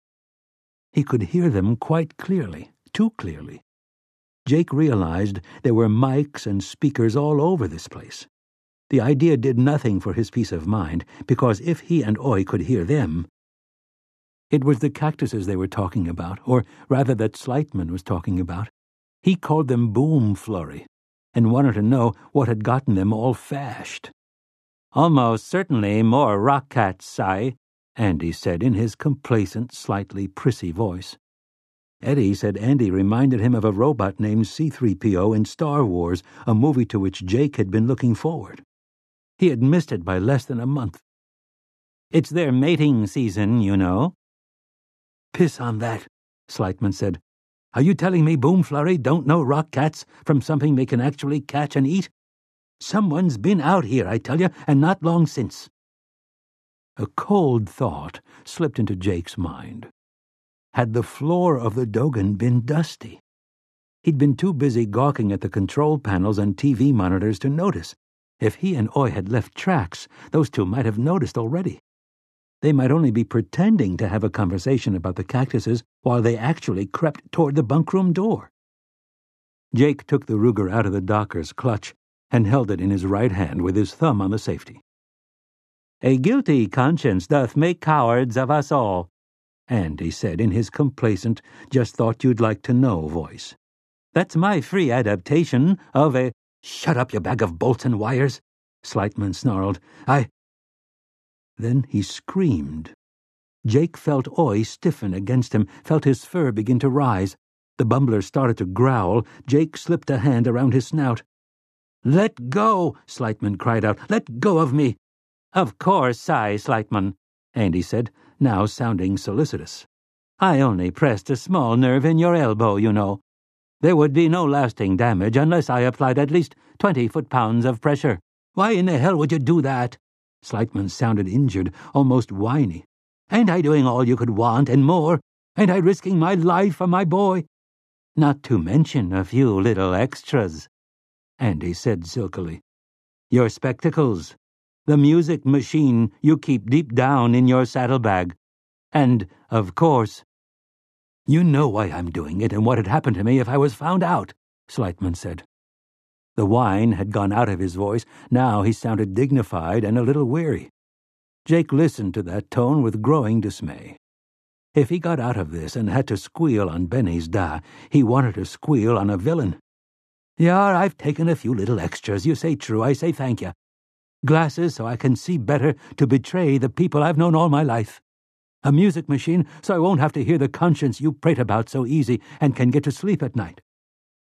He could hear them quite clearly, too clearly. Jake realized there were mics and speakers all over this place. The idea did nothing for his peace of mind, because if he and Oy could hear them... It was the cactuses they were talking about, or rather that Slightman was talking about. He called them boom flurry, and wanted to know what had gotten them all fashed. "Almost certainly more rock cats, Si," Andy said in his complacent, slightly prissy voice. Eddie said Andy reminded him of a robot named C three P O in Star Wars, a movie to which Jake had been looking forward. He had missed it by less than a month. "It's their mating season, you know." "Piss on that," Slightman said. "Are you telling me Boom Flurry don't know rock cats from something they can actually catch and eat? Someone's been out here, I tell you, and not long since." A cold thought slipped into Jake's mind. Had the floor of the Dogan been dusty? He'd been too busy gawking at the control panels and T V monitors to notice. If he and Oy had left tracks, those two might have noticed already. They might only be pretending to have a conversation about the cactuses while they actually crept toward the bunkroom door. Jake took the Ruger out of the docker's clutch and held it in his right hand with his thumb on the safety. "A guilty conscience doth make cowards of us all," Andy said in his complacent, just-thought-you'd-like-to-know voice. "That's my free adaptation of a—" "Shut up, you bag of bolts and wires," Slightman snarled. I... Then he screamed. Jake felt Oy stiffen against him, felt his fur begin to rise. The bumbler started to growl. Jake slipped a hand around his snout. "Let go!" Slightman cried out. "Let go of me!" "Of course, Si Slightman," Andy said, now sounding solicitous. "I only pressed a small nerve in your elbow, you know. There would be no lasting damage unless I applied at least twenty foot-pounds of pressure." "Why in the hell would you do that?" Slightman sounded injured, almost whiny. "Ain't I doing all you could want, and more? Ain't I risking my life for my boy?" "Not to mention a few little extras," Andy said silkily. "Your spectacles, the music machine you keep deep down in your saddlebag, and, of course—" "You know why I'm doing it and what had happened to me if I was found out," Slightman said. The whine had gone out of his voice. Now he sounded dignified and a little weary. Jake listened to that tone with growing dismay. If he got out of this and had to squeal on Benny's da, he wanted to squeal on a villain. "Yar, I've taken a few little extras. You say true, I say thank you. Glasses so I can see better to betray the people I've known all my life. A music machine so I won't have to hear the conscience you prate about so easy and can get to sleep at night.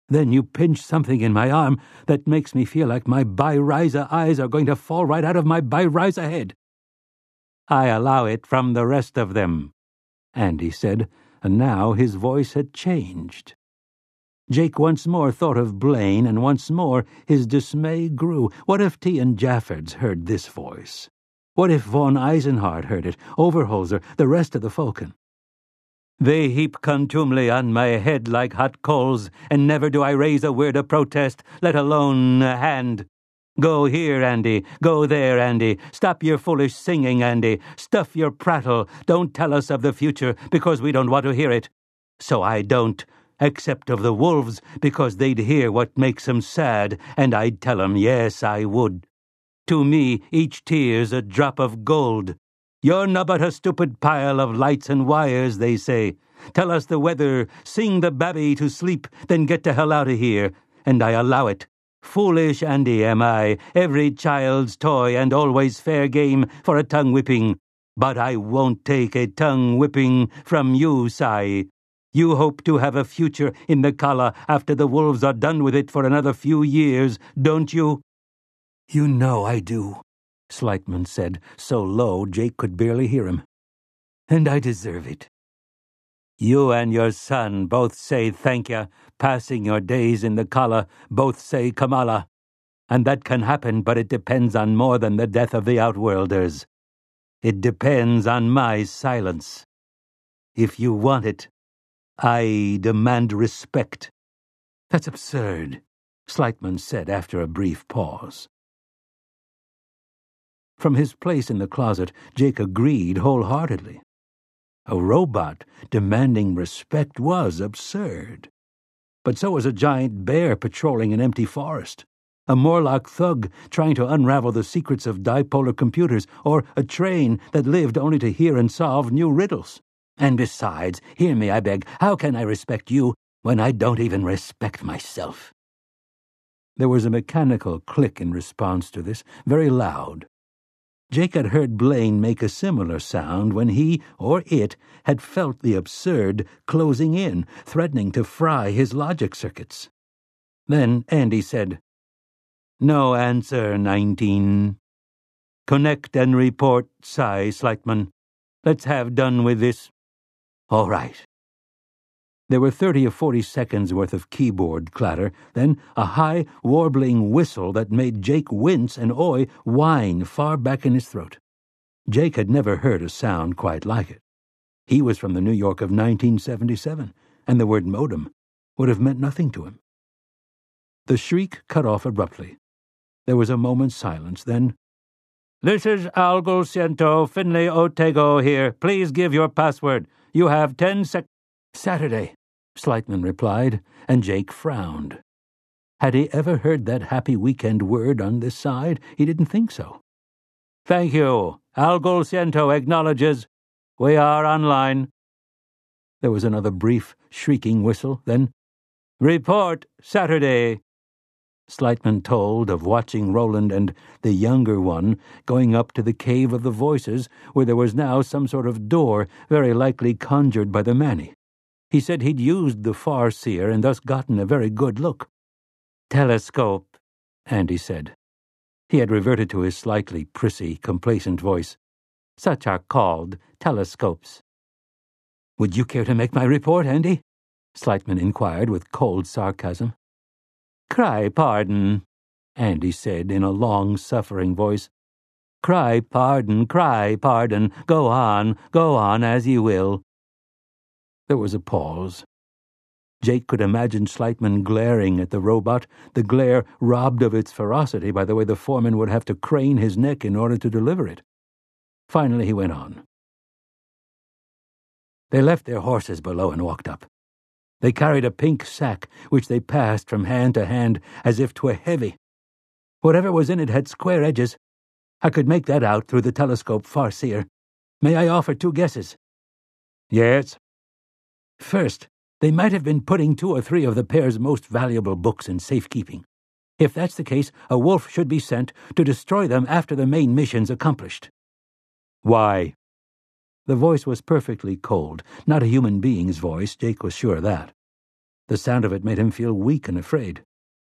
Then you pinch something in my arm that makes me feel like my Byriza eyes are going to fall right out of my Byriza head. I allow it from the rest of them, Andy said, and now his voice had changed. Jake once more thought of Blaine, and once more his dismay grew. What if T. and Jaffords heard this voice? What if von Eisenhardt heard it, Overholser, the rest of the Falcon? They heap contumely on my head like hot coals, and never do I raise a word of protest, let alone a hand. Go here, Andy. Go there, Andy. Stop your foolish singing, Andy. Stuff your prattle. Don't tell us of the future, because we don't want to hear it. So I don't, except of the wolves, because they'd hear what makes 'em sad, and I'd tell 'em, yes, I would. To me, each tear's a drop of gold. You're nobbut a stupid pile of lights and wires, they say. Tell us the weather, sing the babby to sleep, then get the hell out of here. And I allow it. Foolish Andy am I, every child's toy and always fair game for a tongue-whipping. But I won't take a tongue-whipping from you, Si. You hope to have a future in the Kala after the wolves are done with it for another few years, don't you? You know I do, Slightman said, so low Jake could barely hear him. And I deserve it. You and your son both say thank you, passing your days in the Kala, both say Kamala. And that can happen, but it depends on more than the death of the Outworlders. It depends on my silence. If you want it, I demand respect. That's absurd, Slightman said after a brief pause. From his place in the closet, Jake agreed wholeheartedly. A robot demanding respect was absurd. But so was a giant bear patrolling an empty forest, a Morlock thug trying to unravel the secrets of dipolar computers, or a train that lived only to hear and solve new riddles. And besides, hear me, I beg, how can I respect you when I don't even respect myself? There was a mechanical click in response to this, very loud. Jake had heard Blaine make a similar sound when he, or it, had felt the absurd closing in, threatening to fry his logic circuits. Then Andy said, No answer, nineteen. Connect and report, Si Slightman. Let's have done with this. All right. There were thirty or forty seconds worth of keyboard clatter, then a high, warbling whistle that made Jake wince and Oy whine far back in his throat. Jake had never heard a sound quite like it. He was from the New York of nineteen seventy-seven, and the word modem would have meant nothing to him. The shriek cut off abruptly. There was a moment's silence, then, This is Algo Ciento Finley Otego here. Please give your password. You have ten sec... Saturday, Slightman replied, and Jake frowned. Had he ever heard that happy weekend word on this side? He didn't think so. Thank you. Algo Ciento acknowledges. We are online. There was another brief, shrieking whistle, then, Report, Saturday. Slightman told of watching Roland and the younger one going up to the Cave of the Voices, where there was now some sort of door, very likely conjured by the Manny. He said he'd used the Farseer and thus gotten a very good look. Telescope, Andy said. He had reverted to his slightly prissy, complacent voice. Such are called telescopes. Would you care to make my report, Andy? Slightman inquired with cold sarcasm. Cry pardon, Andy said in a long-suffering voice. Cry pardon, cry pardon. Go on, go on as you will. There was a pause. Jake could imagine Slightman glaring at the robot, the glare robbed of its ferocity by the way the foreman would have to crane his neck in order to deliver it. Finally he went on. They left their horses below and walked up. They carried a pink sack, which they passed from hand to hand as if 'twere heavy. Whatever was in it had square edges. I could make that out through the telescope Farseer. May I offer two guesses? Yes. First, they might have been putting two or three of the pair's most valuable books in safekeeping. If that's the case, a wolf should be sent to destroy them after the main mission's accomplished. Why? The voice was perfectly cold, not a human being's voice, Jake was sure of that. The sound of it made him feel weak and afraid.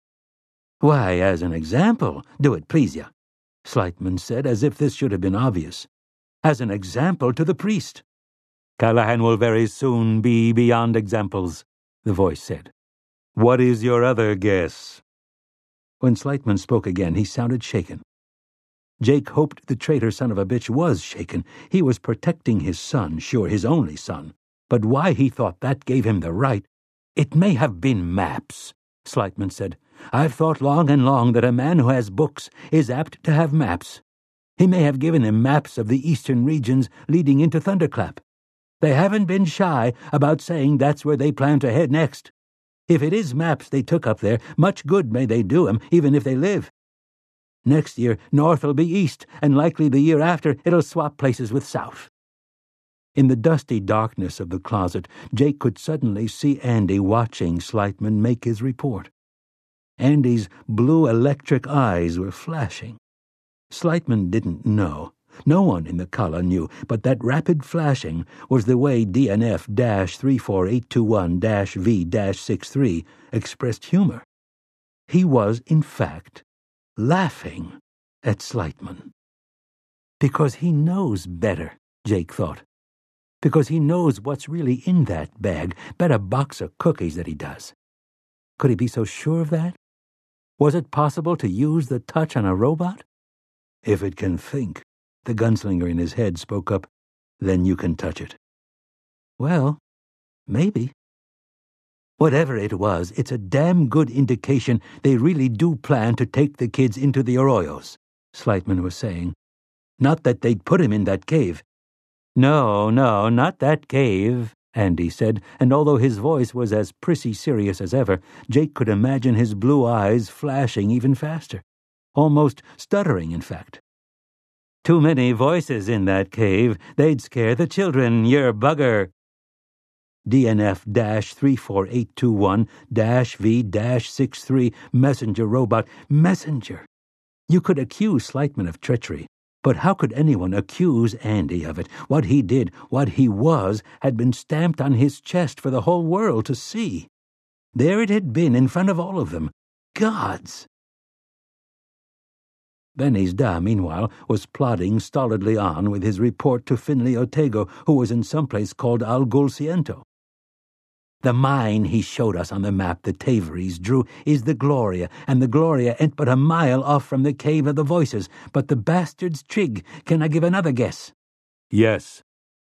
"Why, as an example, do it please you," Slightman said, as if this should have been obvious. "As an example to the priest." "Callahan will very soon be beyond examples," the voice said. "What is your other guess?" When Slightman spoke again, he sounded shaken. Jake hoped the traitor son of a bitch was shaken. He was protecting his son, sure, his only son. But why he thought that gave him the right— "It may have been maps," Slightman said. "I've thought long and long that a man who has books is apt to have maps. He may have given him maps of the eastern regions leading into Thunderclap. They haven't been shy about saying that's where they plan to head next. If it is maps they took up there, much good may they do 'em, even if they live. Next year, north'll be east, and likely the year after it'll swap places with south." In the dusty darkness of the closet, Jake could suddenly see Andy watching Slightman make his report. Andy's blue electric eyes were flashing. Slightman didn't know. No one in the Kala knew, but that rapid flashing was the way D N F three four eight two one V sixty-three expressed humor. He was, in fact, laughing at Slightman. Because he knows better, Jake thought. Because he knows what's really in that bag, bet a box of cookies that he does. Could he be so sure of that? Was it possible to use the touch on a robot? "If it can think," the gunslinger in his head spoke up, "then you can touch it." Well, maybe. Whatever it was, it's a damn good indication they really do plan to take the kids into the Arroyos, Slightman was saying. Not that they'd put him in that cave. "No, no, not that cave," Andy said, and although his voice was as prissy serious as ever, Jake could imagine his blue eyes flashing even faster, almost stuttering, in fact. "Too many voices in that cave. They'd scare the children, yer bugger." D N F three four eight two one V sixty-three messenger robot. Messenger! You could accuse Slightman of treachery, but how could anyone accuse Andy of it? What he did, what he was, had been stamped on his chest for the whole world to see. There it had been in front of all of them. Gods! Benny's Da, meanwhile, was plodding stolidly on with his report to Finley Otego, who was in some place called Algulciento. "The mine he showed us on the map the Taveries drew is the Gloria, and the Gloria ain't but a mile off from the Cave of the Voices. But the bastard's trig. Can I give another guess?" "Yes."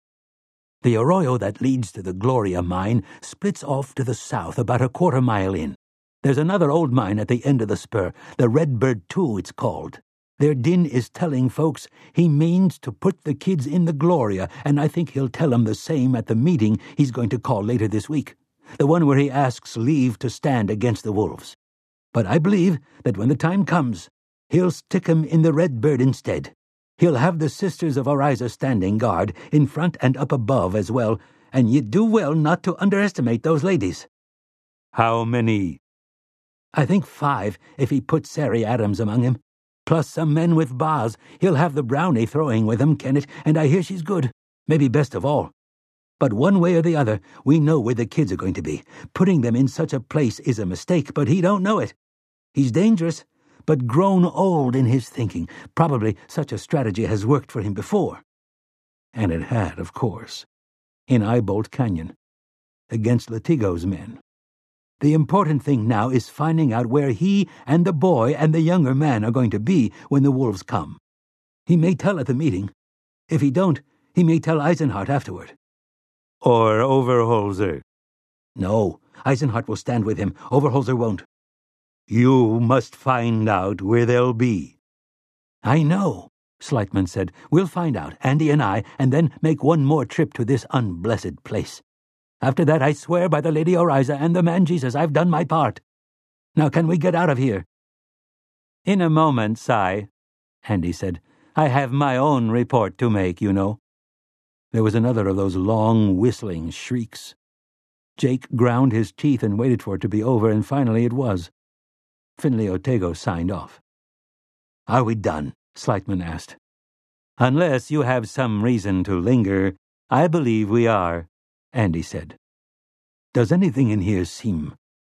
"The arroyo that leads to the Gloria mine splits off to the south about a quarter mile in. There's another old mine at the end of the spur, the Redbird Two it's called. Their din is telling folks he means to put the kids in the Gloria, and I think he'll tell 'em the same at the meeting he's going to call later this week, the one where he asks leave to stand against the wolves. But I believe that when the time comes, he'll stick 'em in the Redbird instead. He'll have the Sisters of Oriza standing guard, in front and up above as well, and you'd do well not to underestimate those ladies." "How many?" "I think five, if he puts Sari Adams among him. Plus some men with bars. He'll have the Brownie throwing with him, Kenneth, and I hear she's good, maybe best of all. But one way or the other, we know where the kids are going to be. Putting them in such a place is a mistake, but he don't know it. He's dangerous, but grown old in his thinking. Probably such a strategy has worked for him before." And it had, of course. In Eyebolt Canyon. Against Latigo's men. The important thing now is finding out where he and the boy and the younger man are going to be when the wolves come. He may tell at the meeting. If he don't, he may tell Eisenhart afterward. "Or Overholzer." "No, Eisenhart will stand with him. Overholzer won't." "You must find out where they'll be." "I know," Slightman said. "We'll find out, Andy and I, and then make one more trip to this unblessed place. After that, I swear by the Lady Oriza and the man Jesus, I've done my part. Now can we get out of here?" "In a moment, Si," Andy said. "I have my own report to make, you know." There was another of those long, whistling shrieks. Jake ground his teeth and waited for it to be over, and finally it was. Finley Otego signed off. "Are we done?" Slightman asked. "Unless you have some reason to linger, I believe we are," Andy said. "Does anything in here seem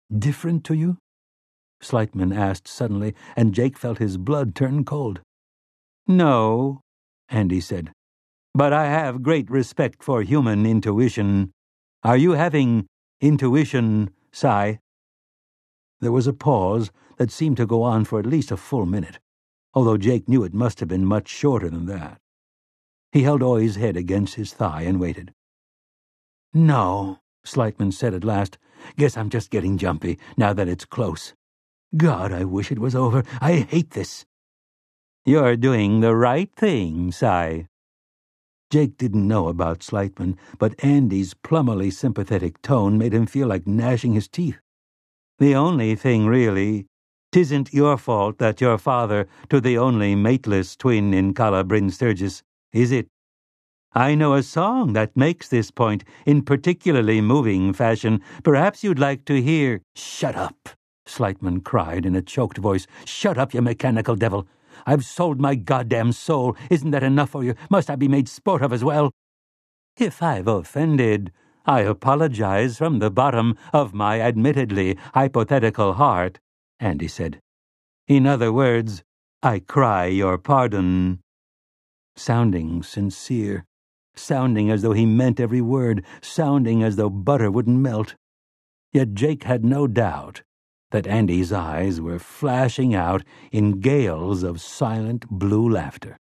different to you?" Slightman asked suddenly, and Jake felt his blood turn cold. "No," Andy said, "but I have great respect for human intuition. Are you having intuition, Si?" There was a pause that seemed to go on for at least a full minute, although Jake knew it must have been much shorter than that. He held Oi's head against his thigh and waited. "No," Slightman said at last. "Guess I'm just getting jumpy, now that it's close. God, I wish it was over. I hate this." "You're doing the right thing, Si." Jake didn't know about Slightman, but Andy's plummily sympathetic tone made him feel like gnashing his teeth. "The only thing, really. 'Tisn't your fault that your father to the only mateless twin in Calla Bryn Sturgis, is it? I know a song that makes this point in particularly moving fashion. Perhaps you'd like to hear—" "Shut up," Slightman cried in a choked voice. "Shut up, you mechanical devil. I've sold my goddamn soul. Isn't that enough for you? Must I be made sport of as well?" "If I've offended, I apologize from the bottom of my admittedly hypothetical heart," Andy said. "In other words, I cry your pardon." Sounding sincere, sounding as though he meant every word, sounding as though butter wouldn't melt. Yet Jake had no doubt that Andy's eyes were flashing out in gales of silent blue laughter.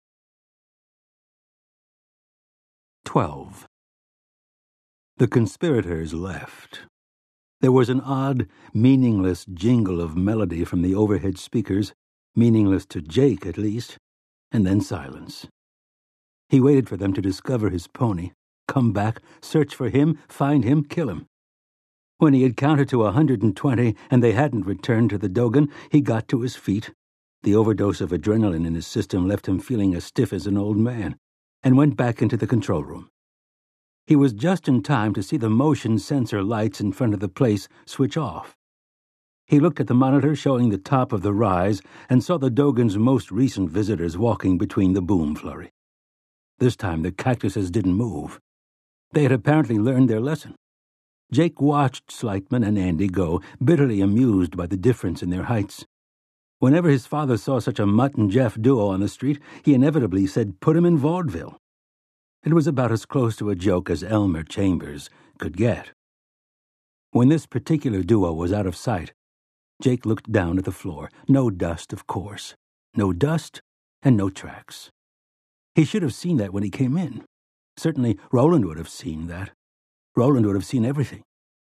Twelve. The conspirators left. There was an odd, meaningless jingle of melody from the overhead speakers, meaningless to Jake at least, and then silence. He waited for them to discover his pony, come back, search for him, find him, kill him. When he had counted to a hundred and twenty and they hadn't returned to the Dogan, he got to his feet. The overdose of adrenaline in his system left him feeling as stiff as an old man, and went back into the control room. He was just in time to see the motion sensor lights in front of the place switch off. He looked at the monitor showing the top of the rise and saw the Dogan's most recent visitors walking between the boom flurry. This time the cactuses didn't move. They had apparently learned their lesson. Jake watched Slightman and Andy go, bitterly amused by the difference in their heights. Whenever his father saw such a Mutt and Jeff duo on the street, he inevitably said, "Put him in vaudeville." It was about as close to a joke as Elmer Chambers could get. When this particular duo was out of sight, Jake looked down at the floor. No dust, of course. No dust and no tracks. He should have seen that when he came in. Certainly Roland would have seen that. Roland would have seen everything.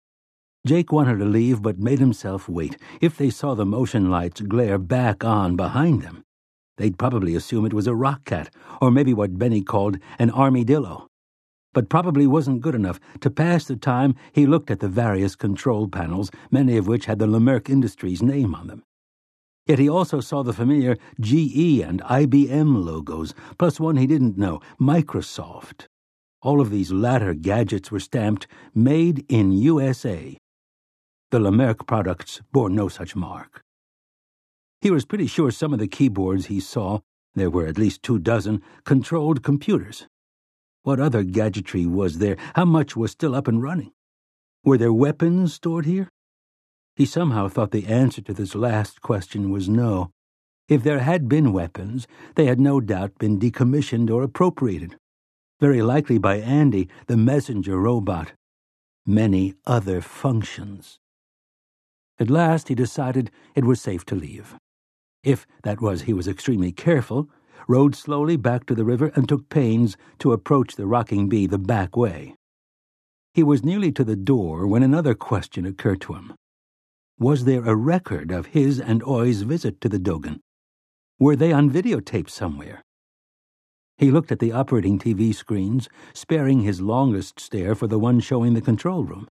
Jake wanted to leave, but made himself wait. If they saw the motion lights glare back on behind them, they'd probably assume it was a rock cat, or maybe what Benny called an armadillo. But probably wasn't good enough. To pass the time, he looked at the various control panels, many of which had the Lemerck Industries name on them. Yet he also saw the familiar G E and I B M logos, plus one he didn't know, Microsoft. All of these latter gadgets were stamped, "Made in U S A." The Lemerck products bore no such mark. He was pretty sure some of the keyboards he saw, there were at least two dozen, controlled computers. What other gadgetry was there? How much was still up and running? Were there weapons stored here? He somehow thought the answer to this last question was no. If there had been weapons, they had no doubt been decommissioned or appropriated. Very likely by Andy, the messenger robot. Many other functions. At last he decided it was safe to leave. If, that was, he was extremely careful, rode slowly back to the river and took pains to approach the Rocking Bee the back way. He was nearly to the door when another question occurred to him. Was there a record of his and Oi's visit to the Dogan? Were they on videotape somewhere? He looked at the operating T V screens, sparing his longest stare for the one showing the control room.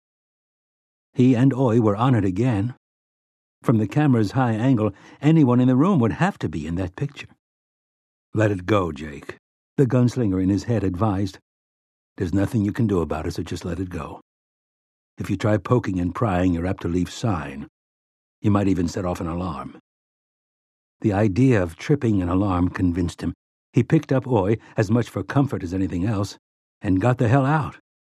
He and Oi were on it again. From the camera's high angle, anyone in the room would have to be in that picture. "Let it go, Jake," the gunslinger in his head advised. "There's nothing you can do about it, so just let it go. If you try poking and prying, you're apt to leave sign. You might even set off an alarm." The idea of tripping an alarm convinced him. He picked up Oi, as much for comfort as anything else, and got the hell out.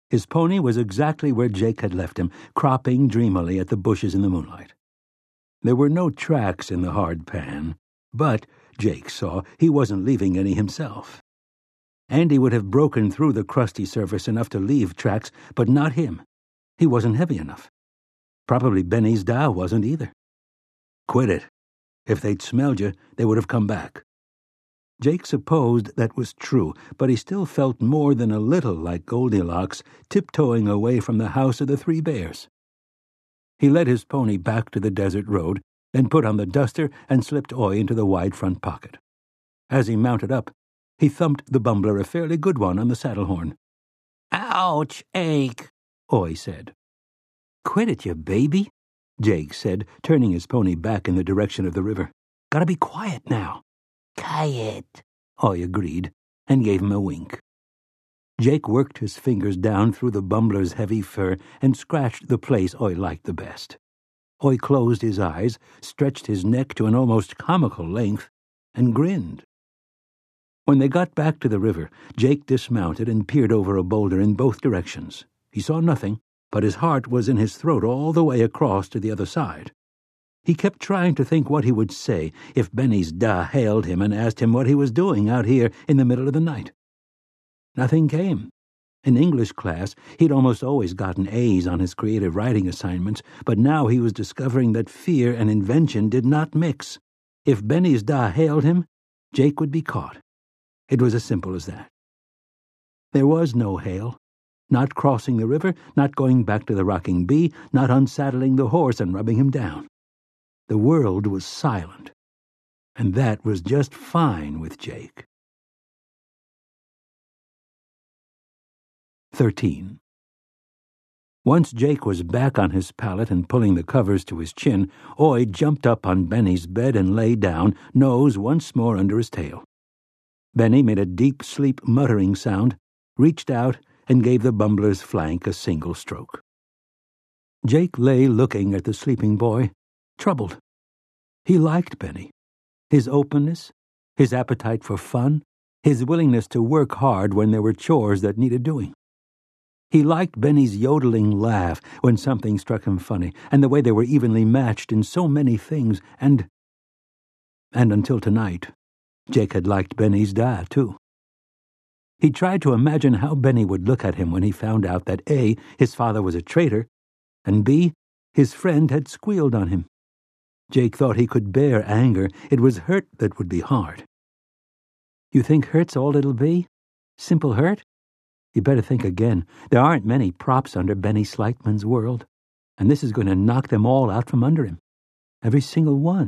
His pony was exactly where Jake had left him, cropping dreamily at the bushes in the moonlight. There were no tracks in the hard pan, but, Jake saw, he wasn't leaving any himself. Andy would have broken through the crusty surface enough to leave tracks, but not him. He wasn't heavy enough. Probably Benny's da wasn't either. Quit it. If they'd smelled you, they would have come back. Jake supposed that was true, but he still felt more than a little like Goldilocks tiptoeing away from the house of the three bears. He led his pony back to the desert road, then put on the duster and slipped Oi into the wide front pocket. As he mounted up, he thumped the bumbler a fairly good one on the saddle horn. Ouch, ache, Oi said. Quit it, you baby, Jake said, turning his pony back in the direction of the river. Gotta be quiet now. Quiet, Oi agreed, and gave him a wink. Jake worked his fingers down through the bumbler's heavy fur and scratched the place Oi liked the best. Oi closed his eyes, stretched his neck to an almost comical length, and grinned. When they got back to the river, Jake dismounted and peered over a boulder in both directions. He saw nothing, but his heart was in his throat all the way across to the other side. He kept trying to think what he would say if Benny's da hailed him and asked him what he was doing out here in the middle of the night. Nothing came. In English class, he'd almost always gotten A's on his creative writing assignments, but now he was discovering that fear and invention did not mix. If Benny's da hailed him, Jake would be caught. It was as simple as that. There was no hail. Not crossing the river, not going back to the rocking bee, not unsaddling the horse and rubbing him down. The world was silent, and that was just fine with Jake. Thirteen. Once Jake was back on his pallet and pulling the covers to his chin, Oi jumped up on Benny's bed and lay down, nose once more under his tail. Benny made a deep sleep muttering sound, reached out, and gave the bumbler's flank a single stroke. Jake lay looking at the sleeping boy, troubled. He liked Benny. His openness, his appetite for fun, his willingness to work hard when there were chores that needed doing. He liked Benny's yodeling laugh when something struck him funny, and the way they were evenly matched in so many things, and... And until tonight, Jake had liked Benny's da, too. He tried to imagine how Benny would look at him when he found out that A, his father was a traitor, and B, his friend had squealed on him. Jake thought he could bear anger. It was hurt that would be hard. You think hurt's all it'll be? Simple hurt? You better think again. There aren't many props under Benny Slightman's world, and this is going to knock them all out from under him. Every single one.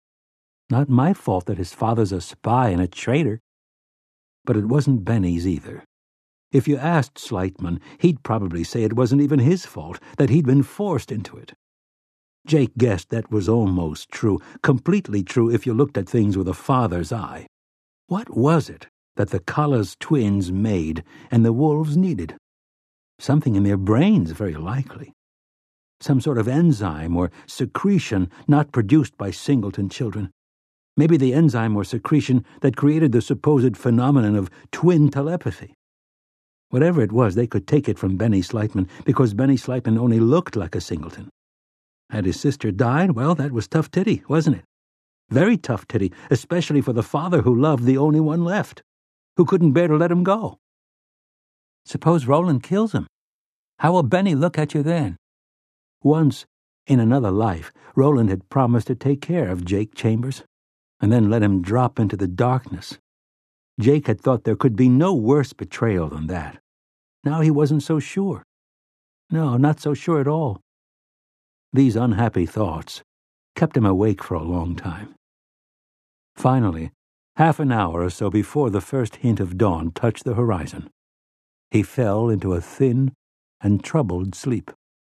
Not my fault that his father's a spy and a traitor. But it wasn't Benny's either. If you asked Slightman, he'd probably say it wasn't even his fault, that he'd been forced into it. Jake guessed that was almost true, completely true if you looked at things with a father's eye. What was it that the Collas twins made and the wolves needed? Something in their brains, very likely. Some sort of enzyme or secretion not produced by Singleton children. Maybe the enzyme or secretion that created the supposed phenomenon of twin telepathy. Whatever it was, they could take it from Benny Slightman because Benny Slightman only looked like a Singleton. Had his sister died, well, that was tough titty, wasn't it? Very tough titty, especially for the father who loved the only one left, who couldn't bear to let him go. Suppose Roland kills him. How will Benny look at you then? Once, in another life, Roland had promised to take care of Jake Chambers, and then let him drop into the darkness. Jake had thought there could be no worse betrayal than that. Now he wasn't so sure. No, not so sure at all. These unhappy thoughts kept him awake for a long time. Finally, half an hour or so before the first hint of dawn touched the horizon, he fell into a thin and troubled sleep.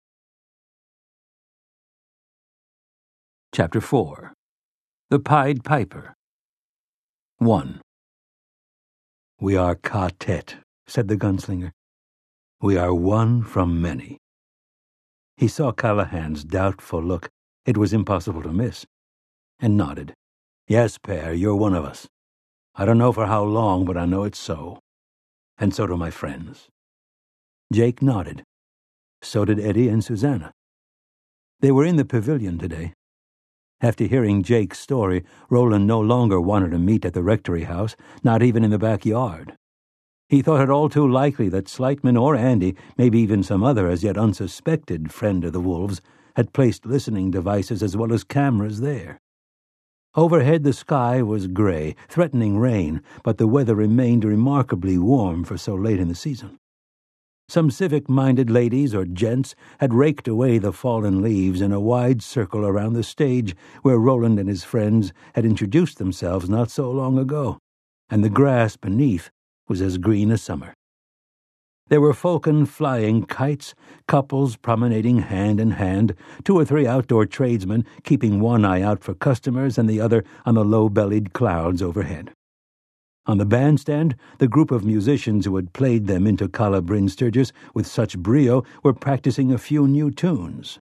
Chapter four. The Pied Piper. One. We are Ka-Tet, said the gunslinger. We are one from many. He saw Callahan's doubtful look, it was impossible to miss, and nodded. Yes, Père, you're one of us. I don't know for how long, but I know it's so. And so do my friends. Jake nodded. So did Eddie and Susanna. They were in the pavilion today. After hearing Jake's story, Roland no longer wanted to meet at the rectory house, not even in the backyard. He thought it all too likely that Slightman or Andy, maybe even some other as yet unsuspected friend of the wolves, had placed listening devices as well as cameras there. Overhead the sky was gray, threatening rain, but the weather remained remarkably warm for so late in the season. Some civic-minded ladies or gents had raked away the fallen leaves in a wide circle around the stage where Roland and his friends had introduced themselves not so long ago, and the grass beneath was as green as summer. There were falcon flying kites, couples promenading hand in hand, two or three outdoor tradesmen keeping one eye out for customers and the other on the low-bellied clouds overhead. On the bandstand, the group of musicians who had played them into Calla Bryn Sturgis with such brio were practicing a few new tunes.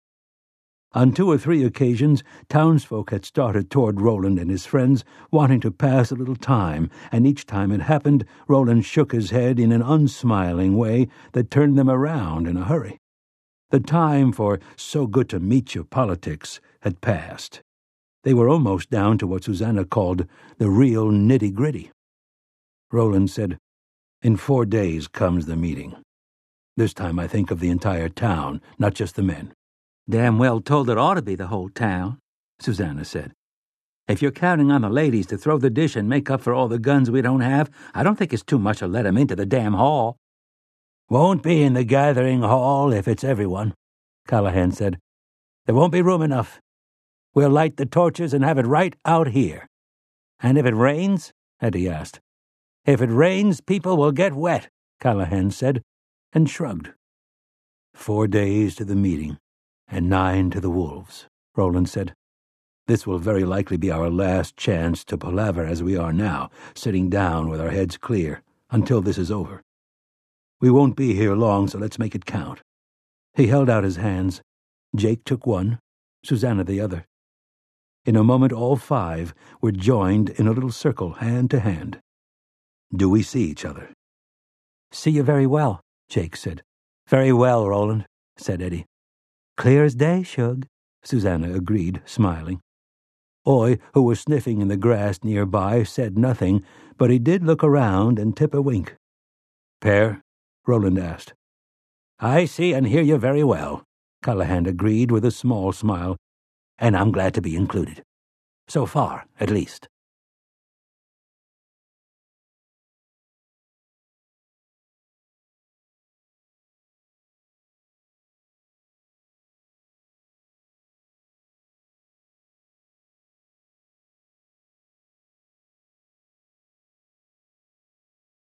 On two or three occasions, townsfolk had started toward Roland and his friends, wanting to pass a little time, and each time it happened, Roland shook his head in an unsmiling way that turned them around in a hurry. The time for so-good-to-meet-you politics had passed. They were almost down to what Susanna called the real nitty-gritty. Roland said, "In four days comes the meeting. This time I think of the entire town, not just the men." Damn well told it ought to be the whole town, Susanna said. If you're counting on the ladies to throw the dish and make up for all the guns we don't have, I don't think it's too much to let 'em into the damn hall. "Won't be in the gathering hall if it's everyone," Callahan said. "There won't be room enough. We'll light the torches and have it right out here." "And if it rains?" Eddie asked. "If it rains, people will get wet," Callahan said, and shrugged. Four days to the meeting, and nine to the wolves, Roland said. "This will very likely be our last chance to palaver as we are now, sitting down with our heads clear, until this is over. We won't be here long, so let's make it count." He held out his hands. Jake took one, Susanna the other. In a moment all five were joined in a little circle, hand to hand. "Do we see each other?" "See you very well," Jake said. "Very well, Roland," said Eddie. "Clear as day, Shug," Susanna agreed, smiling. Oy, who was sniffing in the grass nearby, said nothing, but he did look around and tip a wink. "Pair?" Roland asked. "I see and hear you very well," Callahan agreed with a small smile, "and I'm glad to be included. So far, at least."